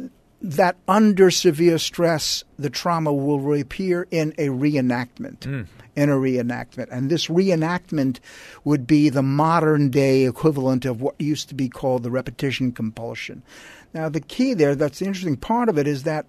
that under severe stress, the trauma will reappear in a reenactment, mm. in a reenactment. And this reenactment would be the modern-day equivalent of what used to be called the repetition compulsion. Now, the key there, that's the interesting part of it, is that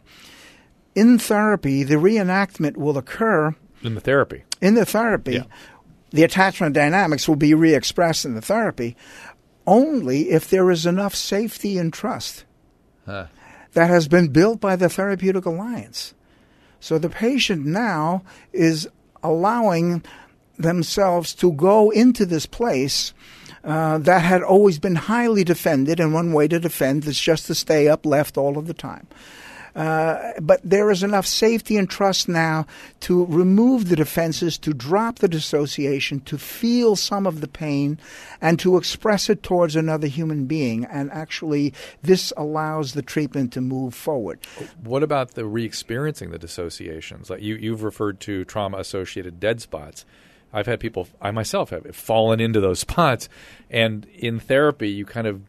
in therapy, the reenactment will occur in the therapy. In the therapy, yeah. The attachment dynamics will be re-expressed in the therapy only if there is enough safety and trust huh. that has been built by the therapeutic alliance. So the patient now is allowing themselves to go into this place uh, that had always been highly defended, and one way to defend is just to stay up left all of the time. Uh, but there is enough safety and trust now to remove the defenses, to drop the dissociation, to feel some of the pain, and to express it towards another human being. And actually, this allows the treatment to move forward. What about the re-experiencing the dissociations? Like you, you've referred to trauma-associated dead spots. I've had people, I myself have fallen into those spots. And in therapy, you kind of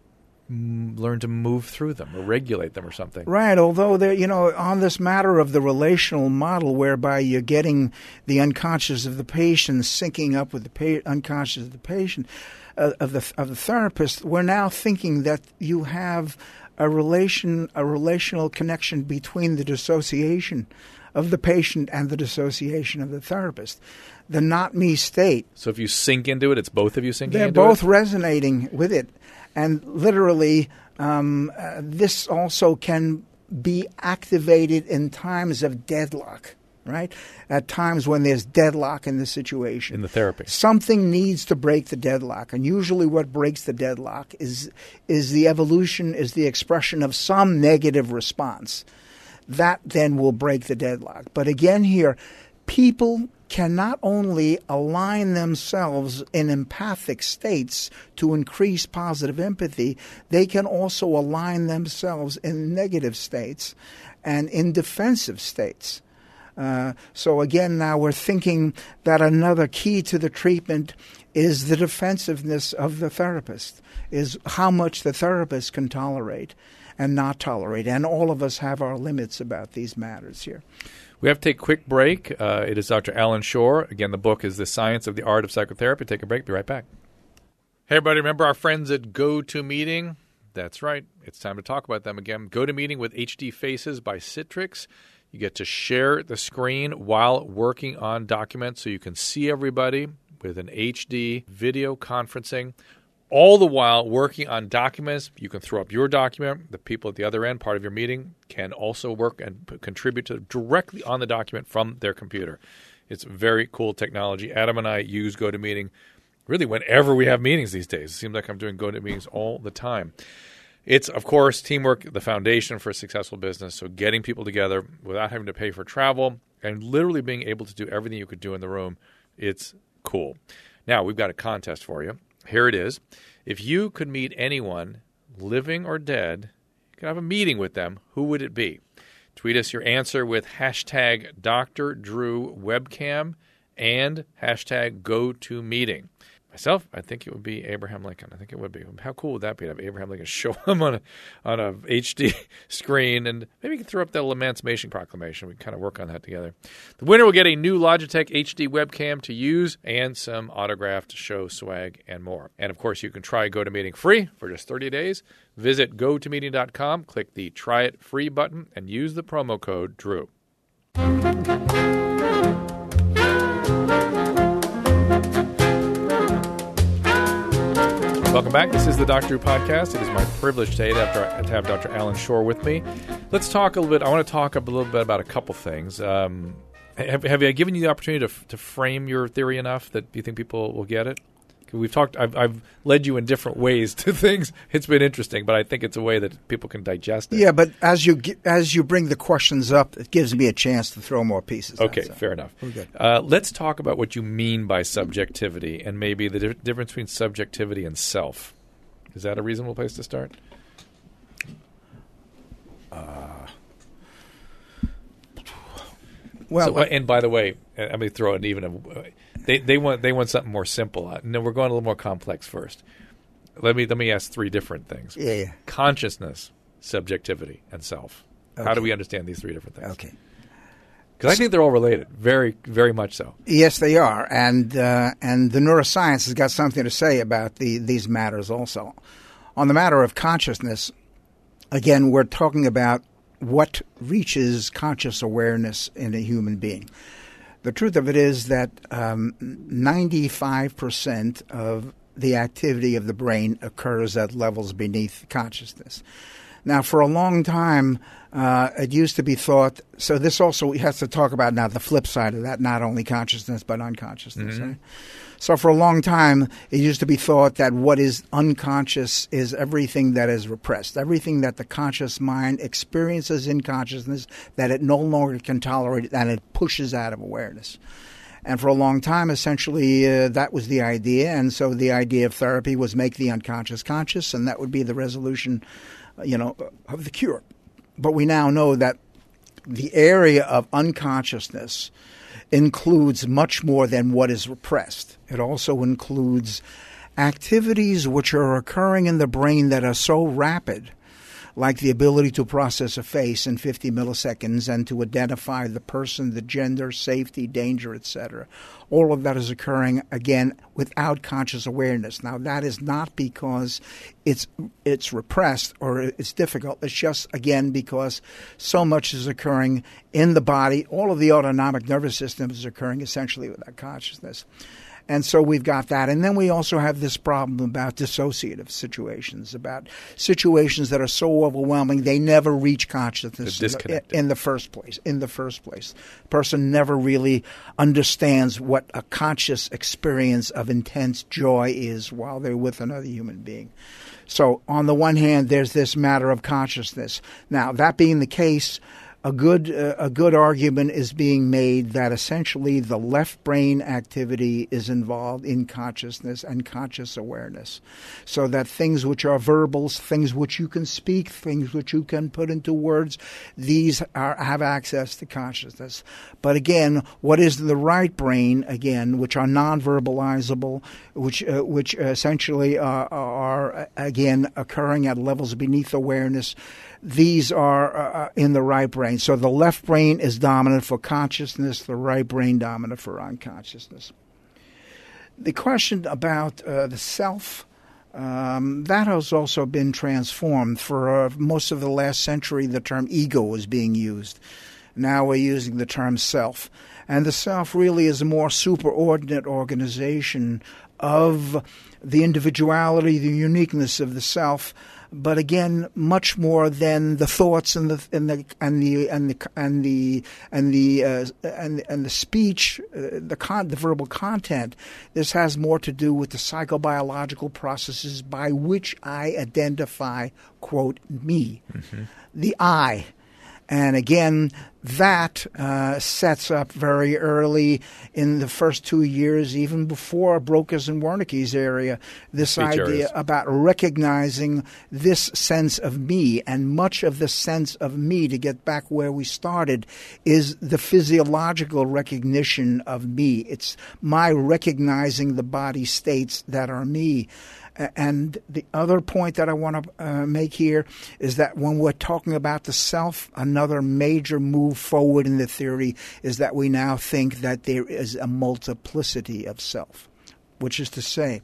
learn to move through them or regulate them or something. Right, although they're, you know, on this matter of the relational model whereby you're getting the unconscious of the patient syncing up with the pa- unconscious of the patient, uh, of the of the therapist, we're now thinking that you have a relation, a relational connection between the dissociation of the patient and the dissociation of the therapist. The not me state. So if you sink into it, it's both of you sinking they're into both it? resonating with it. And literally, um, uh, this also can be activated in times of deadlock, right? At times when there's deadlock in the situation. In the therapy. Something needs to break the deadlock. And usually what breaks the deadlock is is the evolution, is the expression of some negative response. That then will break the deadlock. But again here, people can not only align themselves in empathic states to increase positive empathy, they can also align themselves in negative states and in defensive states. Uh, so again, now we're thinking that another key to the treatment is the defensiveness of the therapist, is how much the therapist can tolerate and not tolerate. And all of us have our limits about these matters here. We have to take a quick break. Uh, it is Doctor Alan Shore. Again, the book is The Science of the Art of Psychotherapy. Take a break. Be right back. Hey, everybody. Remember our friends at GoToMeeting? That's right. It's time to talk about them again. GoToMeeting with H D Faces by Citrix. You get to share the screen while working on documents so you can see everybody with an H D video conferencing. All the while working on documents. You can throw up your document. The people at the other end, part of your meeting, can also work and p- contribute to directly on the document from their computer. It's very cool technology. Adam and I use GoToMeeting really whenever we have meetings these days. It seems like I'm doing GoToMeetings all the time. It's, of course, teamwork, the foundation for a successful business. So getting people together without having to pay for travel and literally being able to do everything you could do in the room, it's cool. Now, we've got a contest for you. Here it is. If you could meet anyone, living or dead, you could have a meeting with them, who would it be? Tweet us your answer with hashtag Doctor Drew Webcam and hashtag GoToMeeting. Myself, I think it would be Abraham Lincoln. I think it would be. How cool would that be to have Abraham Lincoln show him on a on a H D screen, and maybe you can throw up that Emancipation Proclamation. We can kind of work on that together. The winner will get a new Logitech H D webcam to use and some autographed show swag and more. And of course, you can try GoToMeeting free for just thirty days. Visit go to meeting dot com, click the Try It Free button, and use the promo code Drew. Welcome back. This is the Doctor Drew Podcast. It is my privilege today to have, to have Doctor Alan Shore with me. Let's talk a little bit. I want to talk a little bit about a couple things. Um, have, have I given you the opportunity to, to frame your theory enough that you think people will get it? We've talked. I've, I've led you in different ways to things. It's been interesting, but I think it's a way that people can digest it. Yeah, but as you as you bring the questions up, it gives me a chance to throw more pieces. Okay, out, so. fair enough. Okay. Uh, let's talk about what you mean by subjectivity and maybe the di- difference between subjectivity and self. Is that a reasonable place to start? Uh, well, so, and by the way, let me throw it even. A, They they want they want something more simple. No, we're going a little more complex first. Let me let me ask three different things. Yeah, yeah. Consciousness, subjectivity, and self. Okay. How do we understand these three different things? Okay. Because I think they're all related, very very much so. Yes, they are, and uh, and the neuroscience has got something to say about the these matters also. On the matter of consciousness, again, we're talking about what reaches conscious awareness in a human being. The truth of it is that um, ninety-five percent of the activity of the brain occurs at levels beneath consciousness. Now, for a long time, uh, it used to be thought, so this also has to talk about now the flip side of that, not only consciousness but unconsciousness. Mm-hmm. Right? So for a long time, it used to be thought that what is unconscious is everything that is repressed, everything that the conscious mind experiences in consciousness that it no longer can tolerate, and it pushes out of awareness. And for a long time, essentially, uh, that was the idea. And so the idea of therapy was make the unconscious conscious, and that would be the resolution, you know, of the cure. But we now know that the area of unconsciousness includes much more than what is repressed. It also includes activities which are occurring in the brain that are so rapid, like the ability to process a face in fifty milliseconds and to identify the person, the gender, safety, danger, et cetera. All of that is occurring, again, without conscious awareness. Now, that is not because it's it's repressed or it's difficult. It's just, again, because so much is occurring in the body. All of the autonomic nervous system is occurring essentially without consciousness. And so we've got that. And then we also have this problem about dissociative situations, about situations that are so overwhelming they never reach consciousness in the, in the first place. In the first place, the person never really understands what a conscious experience of intense joy is while they're with another human being. So on the one hand, there's this matter of consciousness. Now, that being the case, A good uh, a good argument is being made that essentially the left brain activity is involved in consciousness and conscious awareness, so that things which are verbals, things which you can speak, things which you can put into words, these are have access to consciousness. But again, what is the right brain, again, which are non-verbalizable, which uh, which essentially are, are, again, occurring at levels beneath awareness, these are uh, in the right brain. So the left brain is dominant for consciousness, the right brain dominant for unconsciousness. The question about uh, the self, um, that has also been transformed. For uh, most of the last century, the term ego was being used. Now we're using the term self. And the self really is a more superordinate organization of the individuality, the uniqueness of the self, but again, much more than the thoughts and the and the and the and the and the and the uh, and, and the speech, uh, the con- the verbal content. This has more to do with the psychobiological processes by which I identify, quote, me, mm-hmm. the I. And again, that uh, sets up very early in the first two years, even before Broca's and Wernicke's area, this Speech idea areas. About recognizing this sense of me. And much of the sense of me, to get back where we started, is the physiological recognition of me. It's my recognizing the body states that are me. And the other point that I want to uh, make here is that when we're talking about the self, another major move forward in the theory is that we now think that there is a multiplicity of self, which is to say,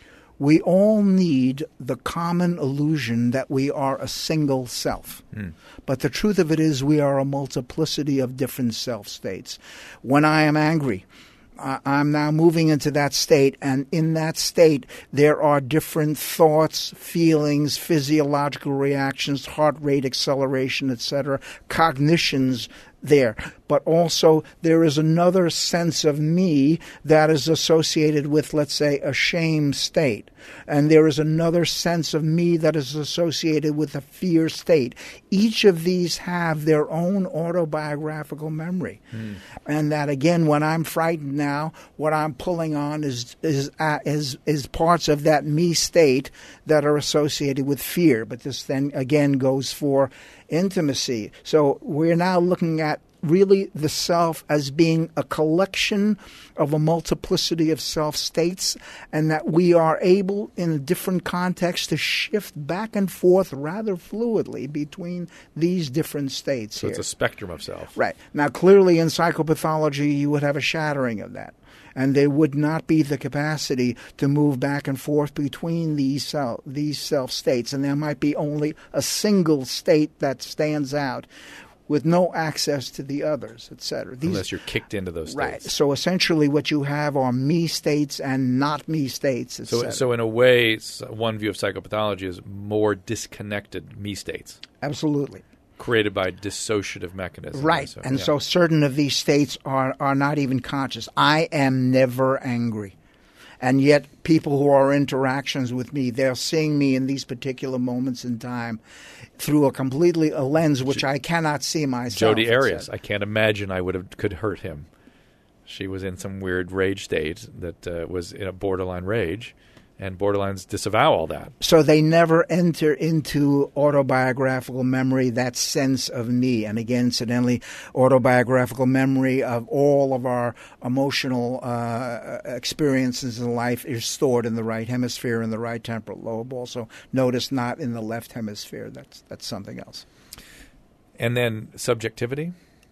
we all need the common illusion that we are a single self. Mm. But the truth of it is we are a multiplicity of different self states. When I am angry, I'm now moving into that state, and in that state there are different thoughts, feelings, physiological reactions, heart rate acceleration, et cetera, cognitions there. But also there is another sense of me that is associated with, let's say, a shame state. And there is another sense of me that is associated with a fear state. Each of these have their own autobiographical memory. Mm. And that, again, when I'm frightened now, what I'm pulling on is is, uh, is is parts of that me state that are associated with fear. But this then, again, goes for intimacy. So we're now looking at really the self as being a collection of a multiplicity of self states, and that we are able in different contexts to shift back and forth rather fluidly between these different states. So here. It's a spectrum of self. Right. Now, clearly in psychopathology, you would have a shattering of that. And there would not be the capacity to move back and forth between these self, these self states. And there might be only a single state that stands out with no access to the others, et cetera. These, Unless you're kicked into those states. Right. So essentially what you have are me states and not me states, et so, cetera. So in a way, one view of psychopathology is more disconnected me states. Absolutely. Created by dissociative mechanisms. Right. So, and yeah. so certain of these states are, are not even conscious. I am never angry. And yet people who are interactions with me, they're seeing me in these particular moments in time through a completely a lens which I cannot see myself. Jodi Arias, I can't imagine I would have could hurt him. She was in some weird rage state that uh, was in a borderline rage, and borderlines disavow all that. So they never enter into autobiographical memory, that sense of me. And again, incidentally, autobiographical memory of all of our emotional uh, experiences in life is stored in the right hemisphere, in the right temporal lobe. Also, notice not in the left hemisphere. That's that's something else. And then subjectivity?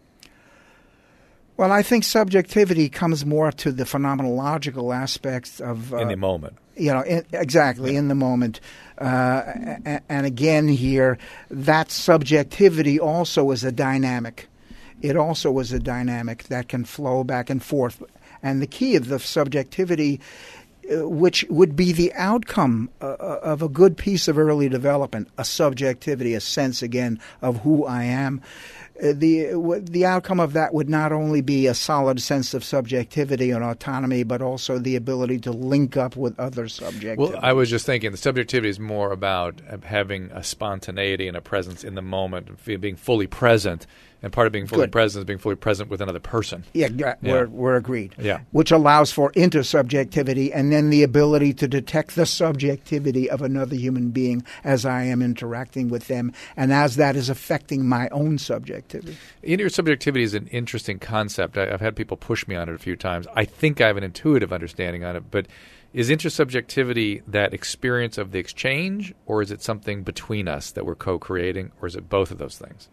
Well, I think subjectivity comes more to the phenomenological aspects of uh, in the moment. You know, in, exactly, yeah. in the moment. Uh, and, and again here, that subjectivity also is a dynamic. It also is a dynamic that can flow back and forth. And the key of the subjectivity, uh, which would be the outcome uh, of a good piece of early development, a subjectivity, a sense, again, of who I am. Uh, the w- the outcome of that would not only be a solid sense of subjectivity and autonomy, but also the ability to link up with other subjectivities. Well, I was just thinking the subjectivity is more about having a spontaneity and a presence in the moment, being fully present. And part of being fully Good. present is being fully present with another person. Yeah, yeah, Yeah. We're, we're agreed. Yeah. Which allows for intersubjectivity and then the ability to detect the subjectivity of another human being as I am interacting with them and as that is affecting my own subjectivity. Intersubjectivity is an interesting concept. I, I've had people push me on it a few times. I think I have an intuitive understanding on it, but is intersubjectivity that experience of the exchange, or is it something between us that we're co-creating, or is it both of those things?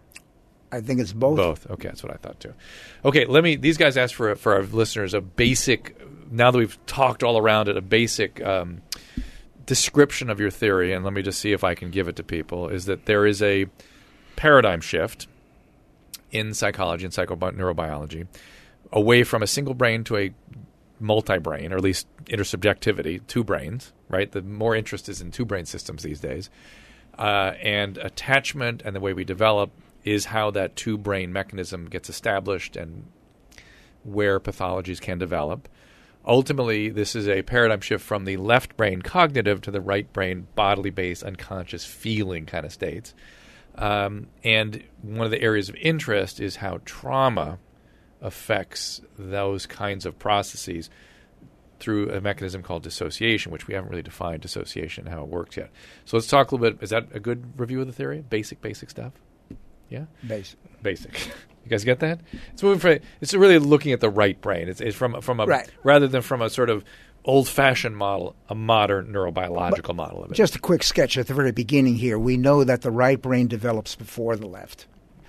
I think it's both. Both. Okay, that's what I thought too. Okay, let me. These guys asked for for our listeners a basic. Now that we've talked all around it, a basic um, description of your theory, and let me just see if I can give it to people. Is that there is a paradigm shift in psychology and psychoneurobiology away from a single brain to a multi-brain, or at least intersubjectivity, two brains. Right. The more interest is in two brain systems these days, uh, and attachment and the way we develop is how that two-brain mechanism gets established and where pathologies can develop. Ultimately, this is a paradigm shift from the left brain cognitive to the right brain bodily-based unconscious feeling kind of states. Um, and one of the areas of interest is how trauma affects those kinds of processes through a mechanism called dissociation, which we haven't really defined dissociation and how it works yet. So let's talk a little bit. Is that a good review of the theory? Basic, basic stuff? Yeah? Basic. Basic. You guys get that? It's moving from, it's really looking at the right brain. It's, it's from from a right. rather than from a sort of old-fashioned model, a modern neurobiological but model of it. Just a quick sketch at the very beginning here. We know that the right brain develops before the left.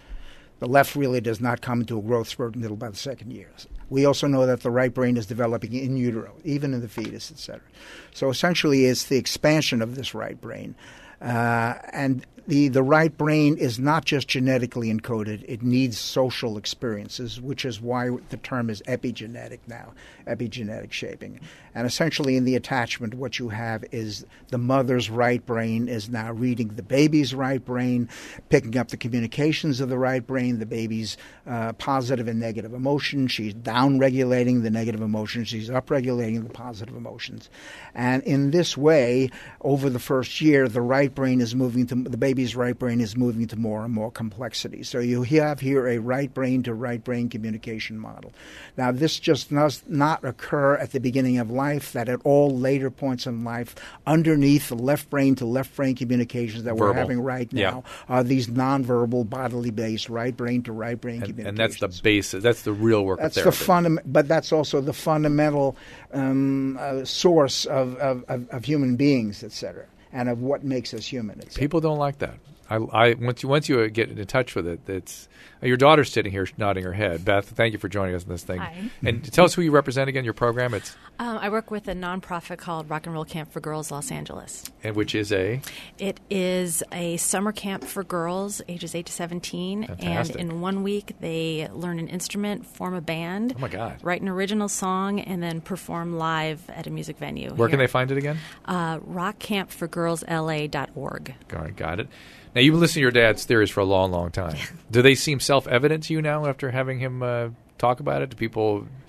The left really does not come into a growth spurt until about the second year. We also know that the right brain is developing in utero, even in the fetus, et cetera. So essentially it's the expansion of this right brain. Uh, and the, the right brain is not just genetically encoded. It needs social experiences, which is why the term is epigenetic now, epigenetic shaping. And essentially in the attachment, what you have is the mother's right brain is now reading the baby's right brain, picking up the communications of the right brain, the baby's uh, positive and negative emotions. She's down-regulating the negative emotions. She's up-regulating the positive emotions. And in this way, over the first year, the right brain is moving to, the baby's right brain is moving to more and more complexity. So you have here a right brain to right brain communication model. Now, this just does not occur at the beginning of life, that at all later points in life, underneath the left brain to left brain communications that Verbal. we're having right now Yeah. are these nonverbal, bodily based right brain to right brain and, communications. and that's the basis. That's the real work That's of the therapy. fundam- but that's also the fundamental um, uh, source of, of, of, of human beings, et cetera, and of what makes us human, et cetera. People don't like that. I, I once you once you get in touch with it, it's uh, your daughter's sitting here nodding her head. Beth, thank you for joining us in this thing. Hi. And tell us who you represent again. Your program, it's Um, I work with a nonprofit called Rock and Roll Camp for Girls Los Angeles. and which is a It is a summer camp for girls ages eight to seventeen. Fantastic. And in one week, they learn an instrument, form a band, Oh, my God. write an original song, and then perform live at a music venue. where can here. they find it again? Uh, rock camp for girls L A dot org. All right, got it. Now you've been listening to your dad's theories for a long, long time. Do they seem self-evident to you now after having him uh, talk about it? Do people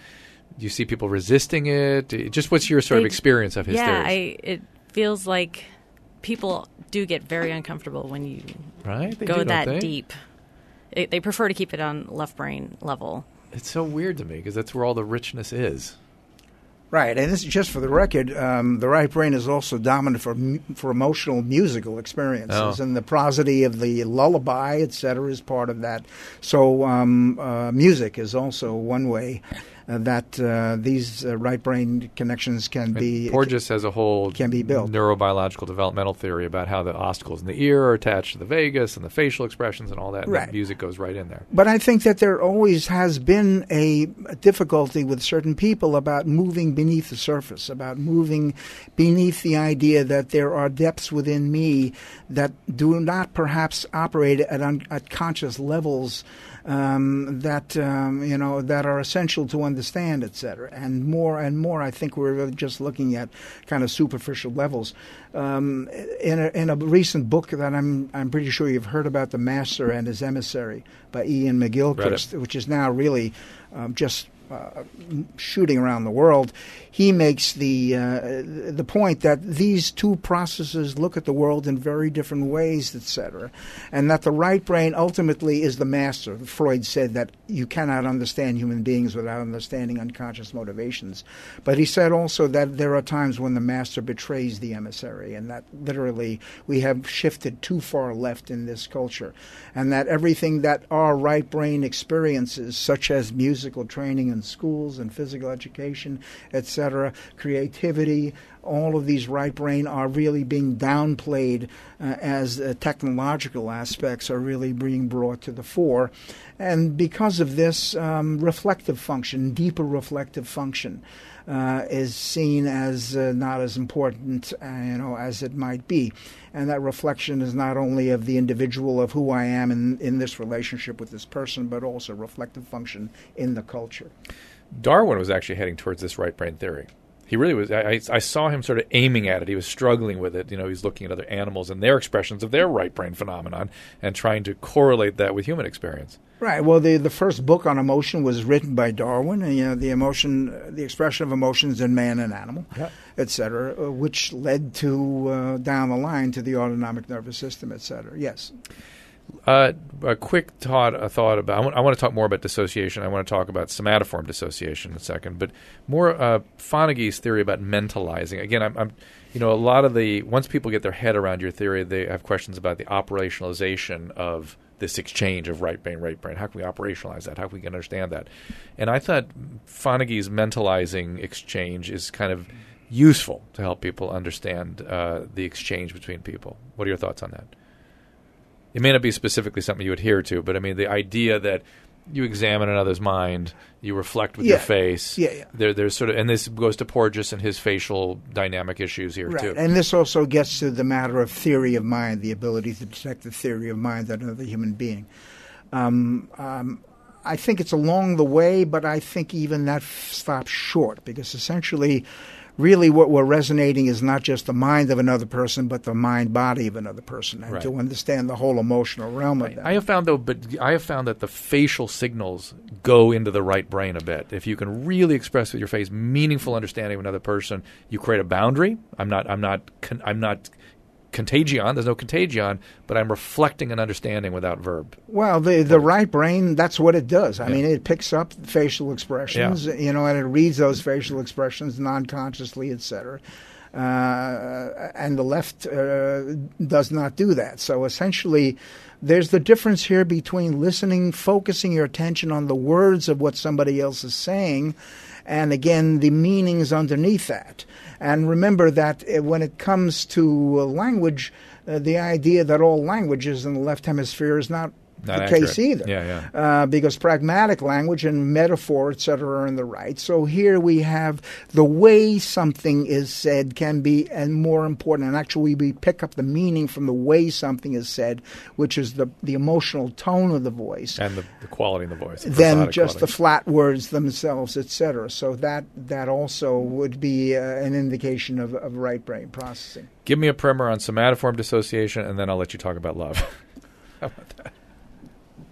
Do you see people resisting it? Just what's your sort They- of experience of his yeah, theories? I, it feels like people do get very uncomfortable when you right? They go do, don't that they? deep. They, they prefer to keep it on left brain level. It's so weird to me because that's where all the richness is. Right, and this is just for the record. Um, the right brain is also dominant for mu- for emotional musical experiences, Oh. and the prosody of the lullaby, et cetera, is part of that. So, um, uh, music is also one way uh, that uh, these uh, right brain connections can be. And Porges has a whole can be built. neurobiological developmental theory about how the ossicles in the ear are attached to the vagus and the facial expressions and all that. And Right. the music goes right in there. But I think that there always has been a difficulty with certain people about moving beneath the surface, about moving beneath the idea that there are depths within me that do not perhaps operate at, un- at conscious levels um, that um, you know that are essential to understand, et cetera. And more and more, I think we're just looking at kind of superficial levels. Um, in a in a recent book that I'm I'm pretty sure you've heard about, The Master and His Emissary by Ian McGilchrist, which is now really um, just uh, shooting around the world. He makes the uh, the point that these two processes look at the world in very different ways, et cetera, and that the right brain ultimately is the master. Freud said that you cannot understand human beings without understanding unconscious motivations. But he said also that there are times when the master betrays the emissary, and that literally we have shifted too far left in this culture, and that everything that our right brain experiences, such as musical training in schools and physical education, et cetera, creativity, all of these right brain are really being downplayed uh, as uh, technological aspects are really being brought to the fore. And because of this, um, reflective function, deeper reflective function, uh, is seen as uh, not as important, uh, you know, as it might be. And that reflection is not only of the individual, of who I am in, in this relationship with this person, but also reflective function in the culture. Darwin was actually heading towards this right brain theory. He really was. I, I saw him sort of aiming at it. He was struggling with it. You know, he's looking at other animals and their expressions of their right brain phenomenon and trying to correlate that with human experience. Right. Well, the the first book on emotion was written by Darwin, and you know the emotion, the expression of emotions in man and animal, Yeah. et cetera, uh, which led to uh, down the line to the autonomic nervous system, et cetera. Yes. Uh, a quick thought, a thought about. I want, I want to talk more about dissociation. I want to talk about somatoform dissociation in a second, but more uh, Fonagy's theory about mentalizing. Again, I'm, I'm, you know, a lot of the once people get their head around your theory, they have questions about the operationalization of this exchange of right brain, right brain. How can we operationalize that? How can we understand that? And I thought Fonagy's mentalizing exchange is kind of useful to help people understand uh, the exchange between people. What are your thoughts on that? It may not be specifically something you adhere to, but I mean the idea that you examine another's mind, you reflect with Yeah. your face. Yeah, yeah. There, there's sort of, and this goes to Porges and his facial dynamic issues here Right. too. And this also gets to the matter of theory of mind, the ability to detect the theory of mind in another human being. Um, um, I think it's along the way, but I think even that f- stops short, because essentially really what we're resonating is not just the mind of another person, but the mind-body of another person, and Right. to understand the whole emotional realm of that. I have found though, but I have found that the facial signals go into the right brain a bit. If you can really express with your face meaningful understanding of another person, you create a boundary. I'm not. I'm not. Con- I'm not. Contagion. There's no contagion, but I'm reflecting an understanding without verb. Well, the the right brain, that's what it does. I Yeah. mean, it picks up facial expressions, Yeah. you know, and it reads those facial expressions non-consciously, et cetera. Uh, and the left uh, does not do that. So essentially, there's the difference here between listening, focusing your attention on the words of what somebody else is saying, and again, the meanings underneath that. And remember that uh, when it comes to uh, language, uh, the idea that all languages in the left hemisphere is not, Not the accurate. case either. Yeah, yeah. Uh, because pragmatic language and metaphor, et cetera, are in the right. So here we have the way something is said can be and more important. And actually, we pick up the meaning from the way something is said, which is the, the emotional tone of the voice, And the, the quality in the voice. the than prosodic just the quality. flat words themselves, et cetera. So that that also would be uh, an indication of, of right brain processing. Give me a primer on somatoform dissociation, and then I'll let you talk about love. How about that?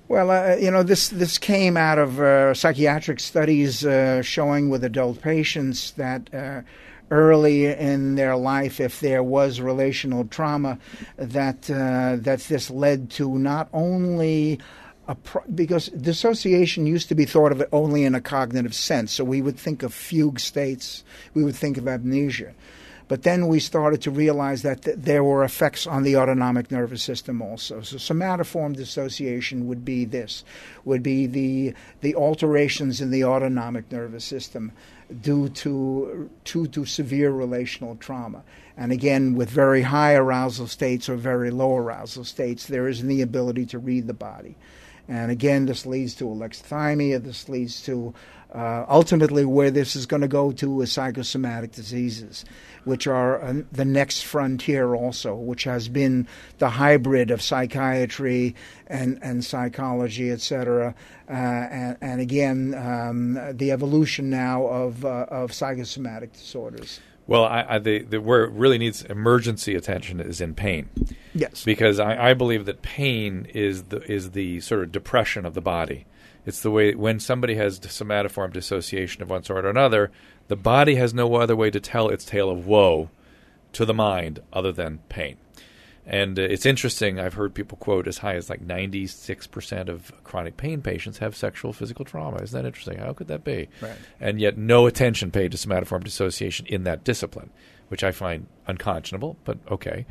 Well, uh, you know, this this came out of uh, psychiatric studies uh, showing with adult patients that uh, early in their life, if there was relational trauma, that uh, that this led to not only a pro- because dissociation used to be thought of only in a cognitive sense, so we would think of fugue states, we would think of amnesia. But then we started to realize that th- there were effects on the autonomic nervous system also. So somatoform dissociation would be this, would be the the alterations in the autonomic nervous system due to, due to severe relational trauma. And again, with very high arousal states or very low arousal states, there isn't the ability to read the body. And again, this leads to alexithymia, this leads to uh, ultimately where this is going to go to is psychosomatic diseases, which are uh, the next frontier also, which has been the hybrid of psychiatry and, and psychology, et cetera. Uh, and, and again, um, the evolution now of, uh, of psychosomatic disorders. Well, I, I, the, the, where it really needs emergency attention is in pain. Yes. Because I, I believe that pain is the is the sort of depression of the body. It's the way when somebody has somatoform dissociation of one sort or another, the body has no other way to tell its tale of woe to the mind other than pain. And uh, it's interesting, I've heard people quote as high as like ninety-six percent of chronic pain patients have sexual physical trauma. Isn't that interesting? How could that be? Right. And yet no attention paid to somatoform dissociation in that discipline, which I find unconscionable, but okay.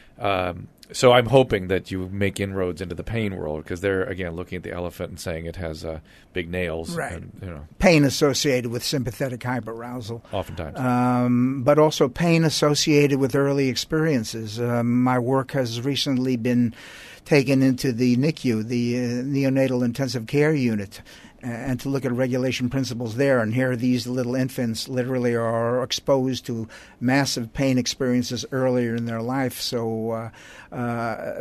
Um, so I'm hoping that you make inroads into the pain world because they're, again, looking at the elephant and saying it has uh, big nails. Right. And, you know, pain associated with sympathetic hyperarousal. Oftentimes. Um, but also pain associated with early experiences. Um, my work has recently been taken into the N I C U, the uh, Neonatal Intensive Care Unit, and to look at regulation principles there. And here these little infants literally are exposed to massive pain experiences earlier in their life. So uh, uh,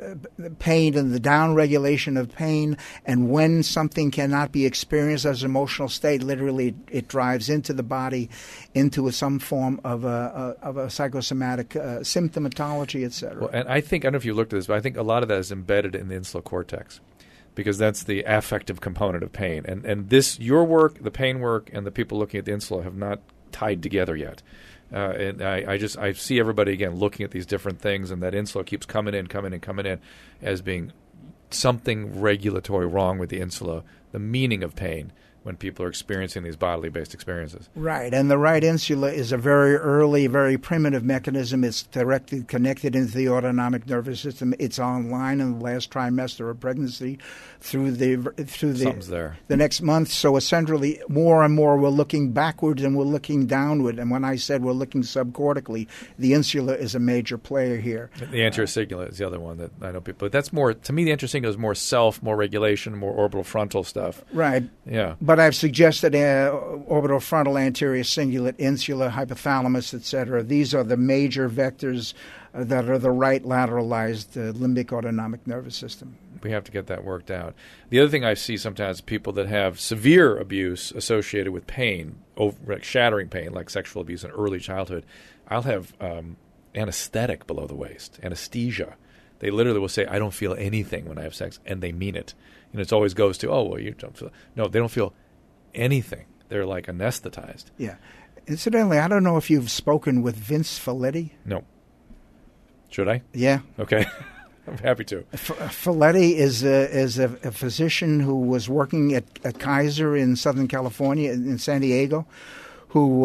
pain and the down-regulation of pain, and when something cannot be experienced as an emotional state, literally it drives into the body, into a, some form of a, a, of a psychosomatic uh, symptomatology, et cetera. Well, and I think, I don't know if you looked at this, but I think a lot of that is embedded in the insular cortex, because that's the affective component of pain. And and this, your work, the pain work, and the people looking at the insula have not tied together yet. Uh, and I, I just I see everybody, again, looking at these different things, and that insula keeps coming in, coming in, coming in as being something regulatory wrong with the insula, the meaning of pain when people are experiencing these bodily-based experiences. Right, and the right insula is a very early, very primitive mechanism. It's directly connected into the autonomic nervous system. It's online in the last trimester of pregnancy through the through the Something's there. the next month. So essentially, more and more, we're looking backwards and we're looking downward. And when I said we're looking subcortically, the insula is a major player here. The anterior cingulate is the other one that I know people. But that's more, to me, the anterior cingulate is more self, more regulation, more orbital frontal stuff. Right. Yeah. But I've suggested uh, orbital frontal, anterior cingulate, insula, hypothalamus, et cetera. These are the major vectors uh, that are the right lateralized uh, limbic autonomic nervous system. We have to get that worked out. The other thing I see sometimes, people that have severe abuse associated with pain, over, like shattering pain, like sexual abuse in early childhood, I'll have um, anesthetic below the waist, anesthesia. They literally will say, I don't feel anything when I have sex, and they mean it. And it always goes to, oh, well, you don't feel. No, they don't feel anything. They're like anesthetized. Yeah. Incidentally, I don't know if you've spoken with Vince Folletti. No. Should I? Yeah. Okay. I'm happy to. F- Folletti is a, is a, a physician who was working at, at Kaiser in Southern California, in San Diego, who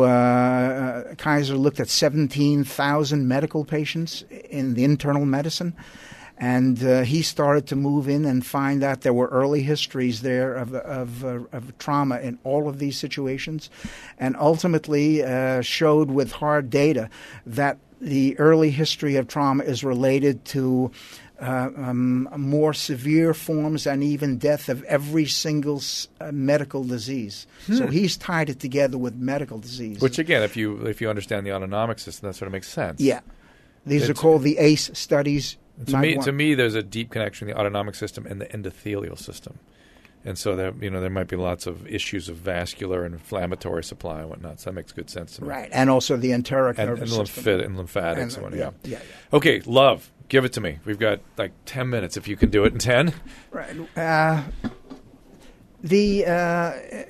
uh, Kaiser looked at seventeen thousand medical patients in the internal medicine. And uh, he started to move in and find out there were early histories there of of, uh, of trauma in all of these situations, and ultimately uh, showed with hard data that the early history of trauma is related to uh, um, more severe forms and even death of every single uh, medical disease. Hmm. So he's tied it together with medical disease. Which, again, if you if you understand the autonomic system, that sort of makes sense. Yeah. These it's, are called the A C E studies. To me, to me, there's a deep connection in the autonomic system and the endothelial system. And so there, you know, there might be lots of issues of vascular and inflammatory supply and whatnot. So that makes good sense to me. Right, and also the enteric And, nervous and, system. lymphat- and lymphatics. And, and uh, what- yeah. yeah, yeah, Okay, love. Give it to me. We've got like ten minutes if you can do it in ten. Right. Uh, the uh,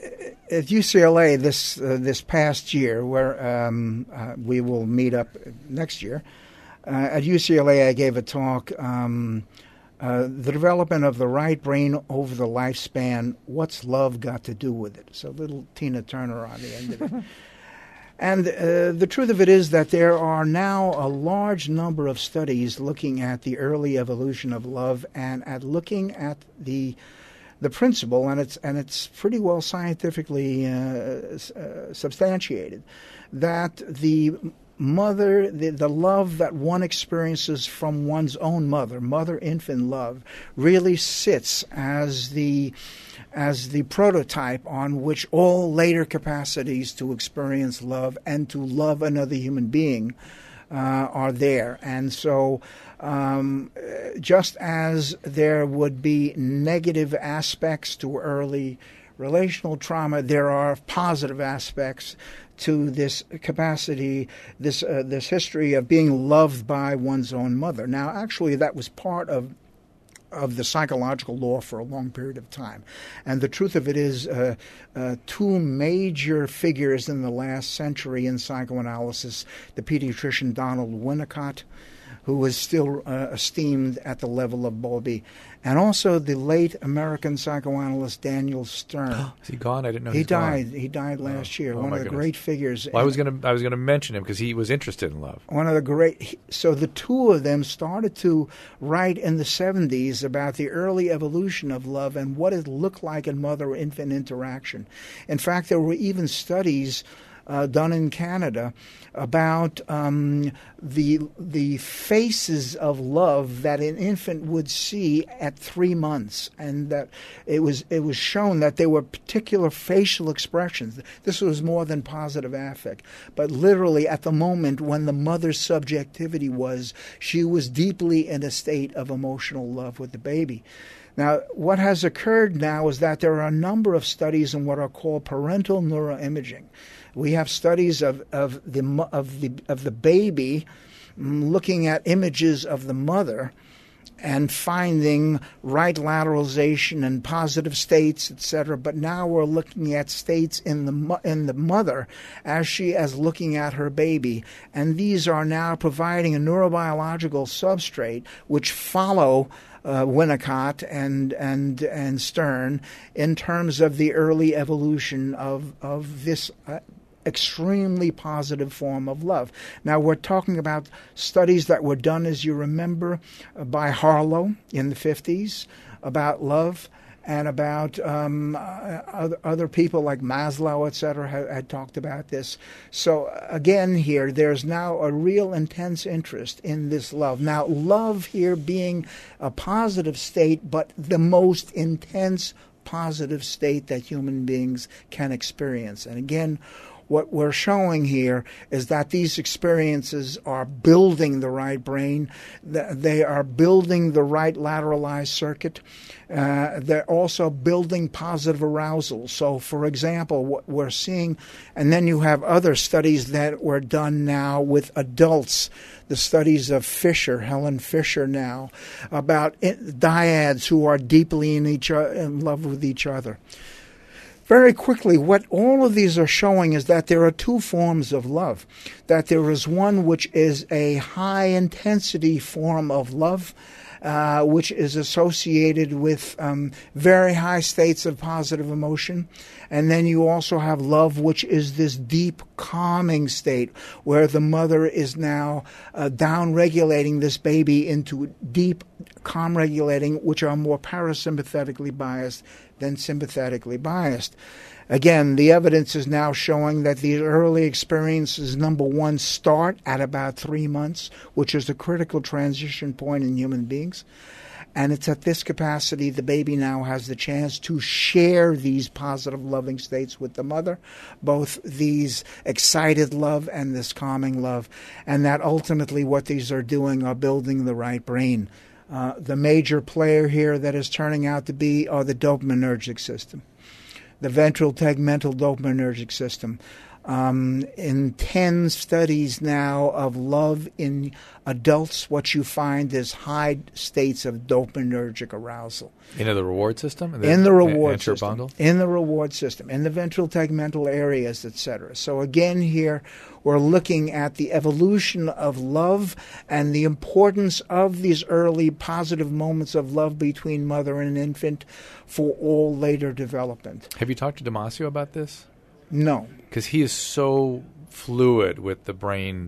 at U C L A this uh, this past year, where um, uh, we will meet up next year, uh, at U C L A I gave a talk. Um, uh, the development of the right brain over the lifespan. What's love got to do with it? So little Tina Turner on the end of it. And uh, the truth of it is that there are now a large number of studies looking at the early evolution of love and at looking at the the principle, and it's and it's pretty well scientifically uh, uh, substantiated, that the mother, the, the love that one experiences from one's own mother, mother-infant love, really sits as the as the prototype on which all later capacities to experience love and to love another human being uh, are there. And so um, just as there would be negative aspects to early relational trauma, there are positive aspects to this capacity, this uh, this history of being loved by one's own mother. Now, actually, that was part of of the psychological law for a long period of time. And the truth of it is uh, uh, two major figures in the last century in psychoanalysis, the pediatrician Donald Winnicott, who was still uh, esteemed at the level of Bowlby, and also the late American psychoanalyst Daniel Stern. Is he gone? I didn't know he he's died. gone. He died last year. Oh, One my of the goodness. great figures. Well, I was going to I was going to mention him because he was interested in love. One of the great. So the two of them started to write in the seventies about the early evolution of love and what it looked like in mother-infant interaction. In fact, there were even studies Uh, done in Canada about um, the the faces of love that an infant would see at three months, and that it was it was shown that there were particular facial expressions. This was more than positive affect, but literally at the moment when the mother's subjectivity was, she was deeply in a state of emotional love with the baby. Now, what has occurred now is that there are a number of studies in what are called parental neuroimaging. We have studies of, of the of the of the baby looking at images of the mother and finding right lateralization and positive states, et cetera. But now we're looking at states in the in the mother as she as looking at her baby, and these are now providing a neurobiological substrate which follow Uh, Winnicott and and and Stern in terms of the early evolution of of this uh, extremely positive form of love. Now we're talking about studies that were done, as you remember, uh, by Harlow in the fifties about love, and about um, uh, other, other people like Maslow, et cetera, had, had talked about this. So again here, there's now a real intense interest in this love. Now, love here being a positive state, but the most intense positive state that human beings can experience. And again, what we're showing here is that these experiences are building the right brain. They are building the right lateralized circuit. Uh, they're also building positive arousal. So, for example, what we're seeing, and then you have other studies that were done now with adults, the studies of Fisher, Helen Fisher now, about dyads who are deeply in each o- in love with each other. Very quickly, what all of these are showing is that there are two forms of love. That there is one which is a high-intensity form of love, uh, which is associated with um, very high states of positive emotion. And then you also have love, which is this deep calming state where the mother is now uh, down-regulating this baby into deep calm regulating, which are more parasympathetically biased than sympathetically biased. Again, the evidence is now showing that these early experiences, number one, start at about three months, which is a critical transition point in human beings. And it's at this capacity the baby now has the chance to share these positive loving states with the mother, both these excited love and this calming love. And that ultimately what these are doing are building the right brain. Uh, the major player here that is turning out to be are the dopaminergic system, the ventral tegmental dopaminergic system. Um, in ten studies now of love in adults, what you find is high states of dopaminergic arousal. Into the reward system? In the, in the reward system. Bundle? In the reward system, in the ventral tegmental areas, et cetera. So again here, we're looking at the evolution of love and the importance of these early positive moments of love between mother and infant for all later development. Have you talked to Damasio about this? No. Because he is so fluid with the brain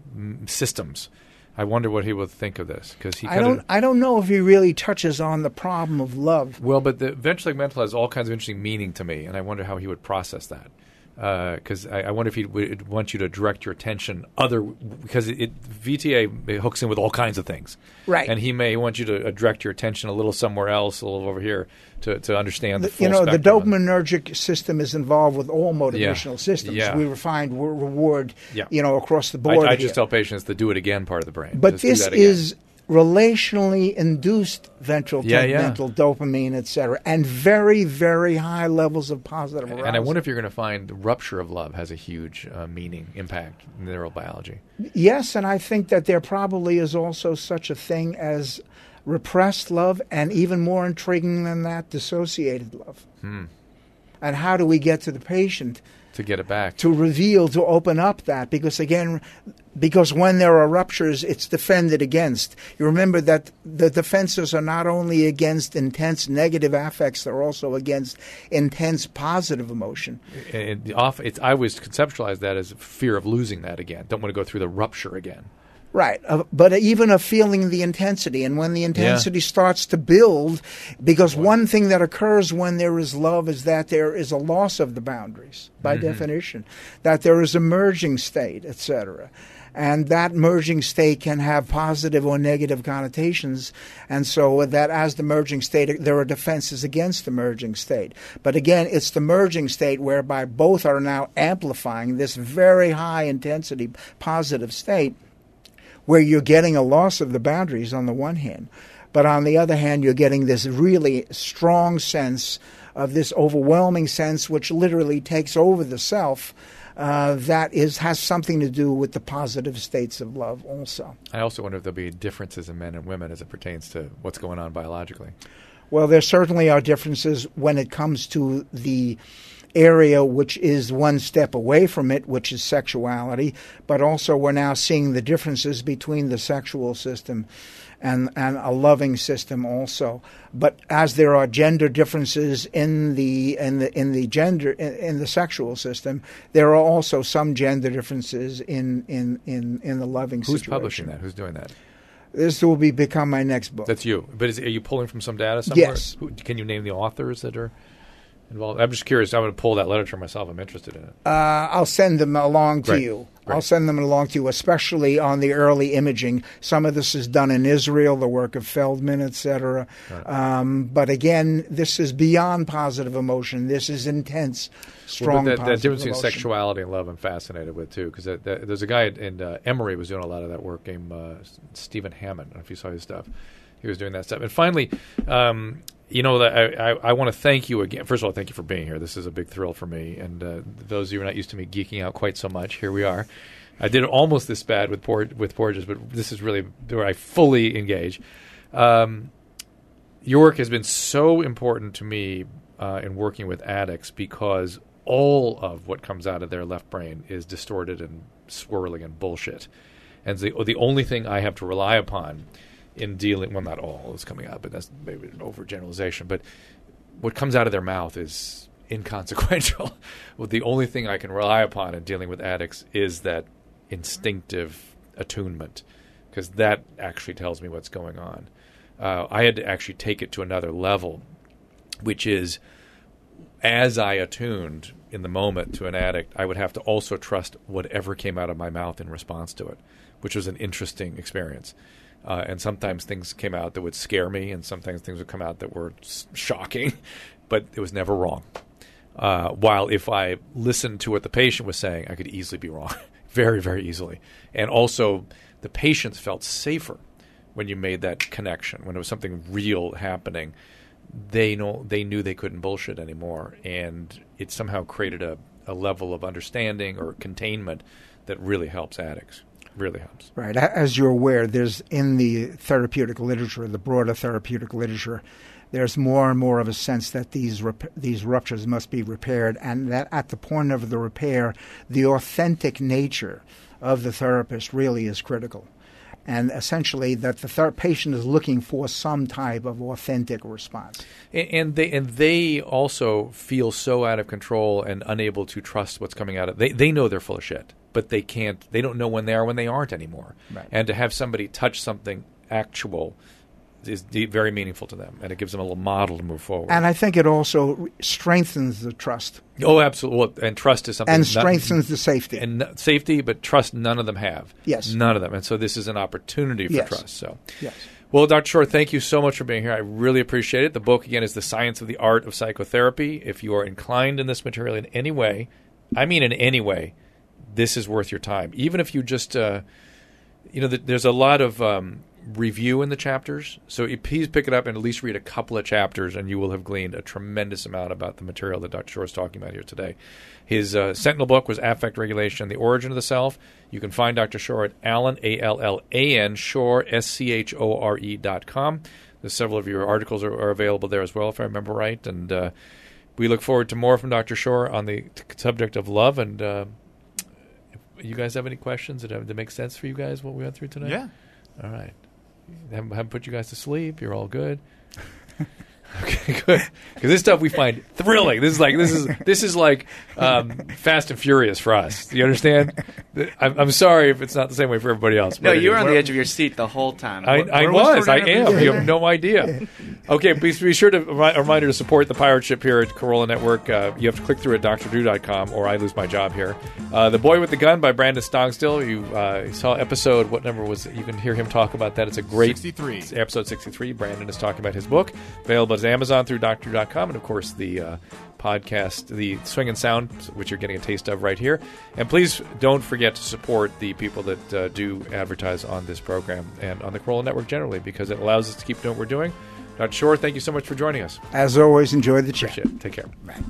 systems. I wonder what he will think of this. Because he I don't. I don't know if he really touches on the problem of love. Well, but the ventral tegmental has all kinds of interesting meaning to me, and I wonder how he would process that. Because uh, I, I wonder if he would want you to direct your attention other because it, it, V T A it hooks in with all kinds of things, right? And he may want you to uh, direct your attention a little somewhere else, a little over here, to, to understand the, the full you know spectrum. The dopaminergic system is involved with all motivational yeah. systems. Yeah. We find reward, yeah. you know, across the board. I, I just tell patients the do it again part of the brain. But just this is relationally induced ventral yeah, tegmental yeah. dopamine, et cetera, and very, very high levels of positive arousal. And I wonder if you're going to find the rupture of love has a huge uh, meaning, impact in neurobiology. Yes, and I think that there probably is also such a thing as repressed love, and even more intriguing than that, dissociated love. Hmm. And how do we get to the patient to get it back, to reveal, to open up that? Because again, because when there are ruptures, it's defended against. You remember that the defenses are not only against intense negative affects, they're also against intense positive emotion. It, it, off, it's, I always conceptualize that as fear of losing that again. Don't want to go through the rupture again. Right, uh, but even of feeling the intensity, and when the intensity yeah. starts to build, because wow. one thing that occurs when there is love is that there is a loss of the boundaries, by mm-hmm. definition, that there is a merging state, et cetera. And that merging state can have positive or negative connotations, and so that as the merging state, there are defenses against the merging state. But again, it's the merging state whereby both are now amplifying this very high intensity positive state, where you're getting a loss of the boundaries on the one hand, but on the other hand, you're getting this really strong sense of this overwhelming sense which literally takes over the self uh, that is has something to do with the positive states of love also. I also wonder if there'll be differences in men and women as it pertains to what's going on biologically. Well, there certainly are differences when it comes to the area which is one step away from it, which is sexuality, but also we're now seeing the differences between the sexual system and, and a loving system also. But as there are gender differences in the in the in the gender in, in the sexual system, there are also some gender differences in in, in, in the loving Who's situation. Who's publishing that? Who's doing that? This will be become my next book. That's you. But is, are you pulling from some data somewhere? Yes. Who, can you name the authors that are involved? I'm just curious. I'm going to pull that literature myself. I'm interested in it. Uh, I'll send them along to Great. you. Great. I'll send them along to you, especially on the early imaging. Some of this is done in Israel, the work of Feldman, et cetera. Right. Um, but again, this is beyond positive emotion. This is intense, strong well, but that, positive that difference between emotion. sexuality and love I'm fascinated with, too, because there's a guy in uh, Emory was doing a lot of that work named uh, Stephen Hammond. I don't know if you saw his stuff. He was doing that stuff. And finally, um, you know, I, I, I want to thank you again. First of all, thank you for being here. This is a big thrill for me. And uh, those of you who are not used to me geeking out quite so much, here we are. I did it almost this bad with Por- with Porges, but this is really where I fully engage. Um, your work has been so important to me uh, in working with addicts because all of what comes out of their left brain is distorted and swirling and bullshit. And the, the only thing I have to rely upon in dealing, well, not all is coming out, but that's maybe an overgeneralization, but what comes out of their mouth is inconsequential. Well, the only thing I can rely upon in dealing with addicts is that instinctive attunement, because that actually tells me what's going on. Uh, I had to actually take it to another level, which is as I attuned in the moment to an addict, I would have to also trust whatever came out of my mouth in response to it, which was an interesting experience. Uh, and sometimes things came out that would scare me, and sometimes things would come out that were s- shocking, but it was never wrong. Uh, while if I listened to what the patient was saying, I could easily be wrong, very, very easily. And also, the patients felt safer when you made that connection, when it was something real happening. They know they knew they couldn't bullshit anymore, and it somehow created a, a level of understanding or containment that really helps addicts. Really helps. Right. As you're aware, there's in the therapeutic literature, the broader therapeutic literature, there's more and more of a sense that these rep- these ruptures must be repaired, and that at the point of the repair, the authentic nature of the therapist really is critical. And essentially that the ther- patient is looking for some type of authentic response. And, and they and they also feel so out of control and unable to trust what's coming out of they they know they're full of shit, but they can't they don't know when they are when they aren't anymore. Right. And to have somebody touch something actual is de- very meaningful to them, and it gives them a little model to move forward. And I think it also strengthens the trust. Oh, absolutely. And trust is something. And not, strengthens the safety. And n- safety, but trust none of them have. Yes. None of them. And so this is an opportunity for Yes. trust. So. Yes. Well, Doctor Shore, thank you so much for being here. I really appreciate it. The book, again, is The Science of the Art of Psychotherapy. If you are inclined in this material in any way, I mean in any way, this is worth your time. Even if you just, uh, you know, th- there's a lot of um, review in the chapters. So please pick it up and at least read a couple of chapters, and you will have gleaned a tremendous amount about the material that Doctor Shore is talking about here today. His uh, Sentinel book was Affect Regulation, The Origin of the Self. You can find Doctor Shore at Allan, A L L A N, Shore, S C H O R E dot com. There's several of your articles are, are available there as well, if I remember right. And uh, we look forward to more from Doctor Shore on the t- subject of love. And uh, if you guys have any questions that, have, that make sense for you guys, what we went through tonight? Yeah. All right. Haven't, haven't put you guys to sleep. You're all good. Okay, good. Because this stuff we find thrilling. This is like this is this is like um, Fast and Furious for us. Do you understand? I'm, I'm sorry if it's not the same way for everybody else. No, but you were it on is. the edge of your seat the whole time. I, Where- I where was. I Jordan am. Evans? You have no idea. Okay, please be sure to a reminder to support the pirate ship here at Corolla Network. Uh, you have to click through at D R drew dot com, or I lose my job here. Uh, the Boy with the Gun by Brandon Stongstill. You uh, saw episode. What number was it? You can hear him talk about that. It's a great sixty-three. It's episode sixty-three. Brandon is talking about his book, available at Amazon through D R drew dot com, and of course the uh, podcast, the Swing and Sound, which you're getting a taste of right here. And please don't forget to support the people that uh, do advertise on this program and on the Corolla Network generally, because it allows us to keep doing what we're doing. Doctor Shore, thank you so much for joining us. As always, enjoy the chat. Appreciate it. Take care. Right.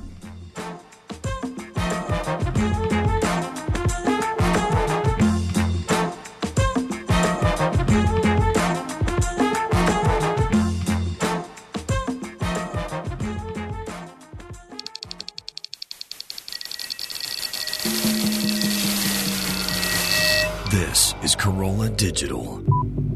This is Corolla Digital.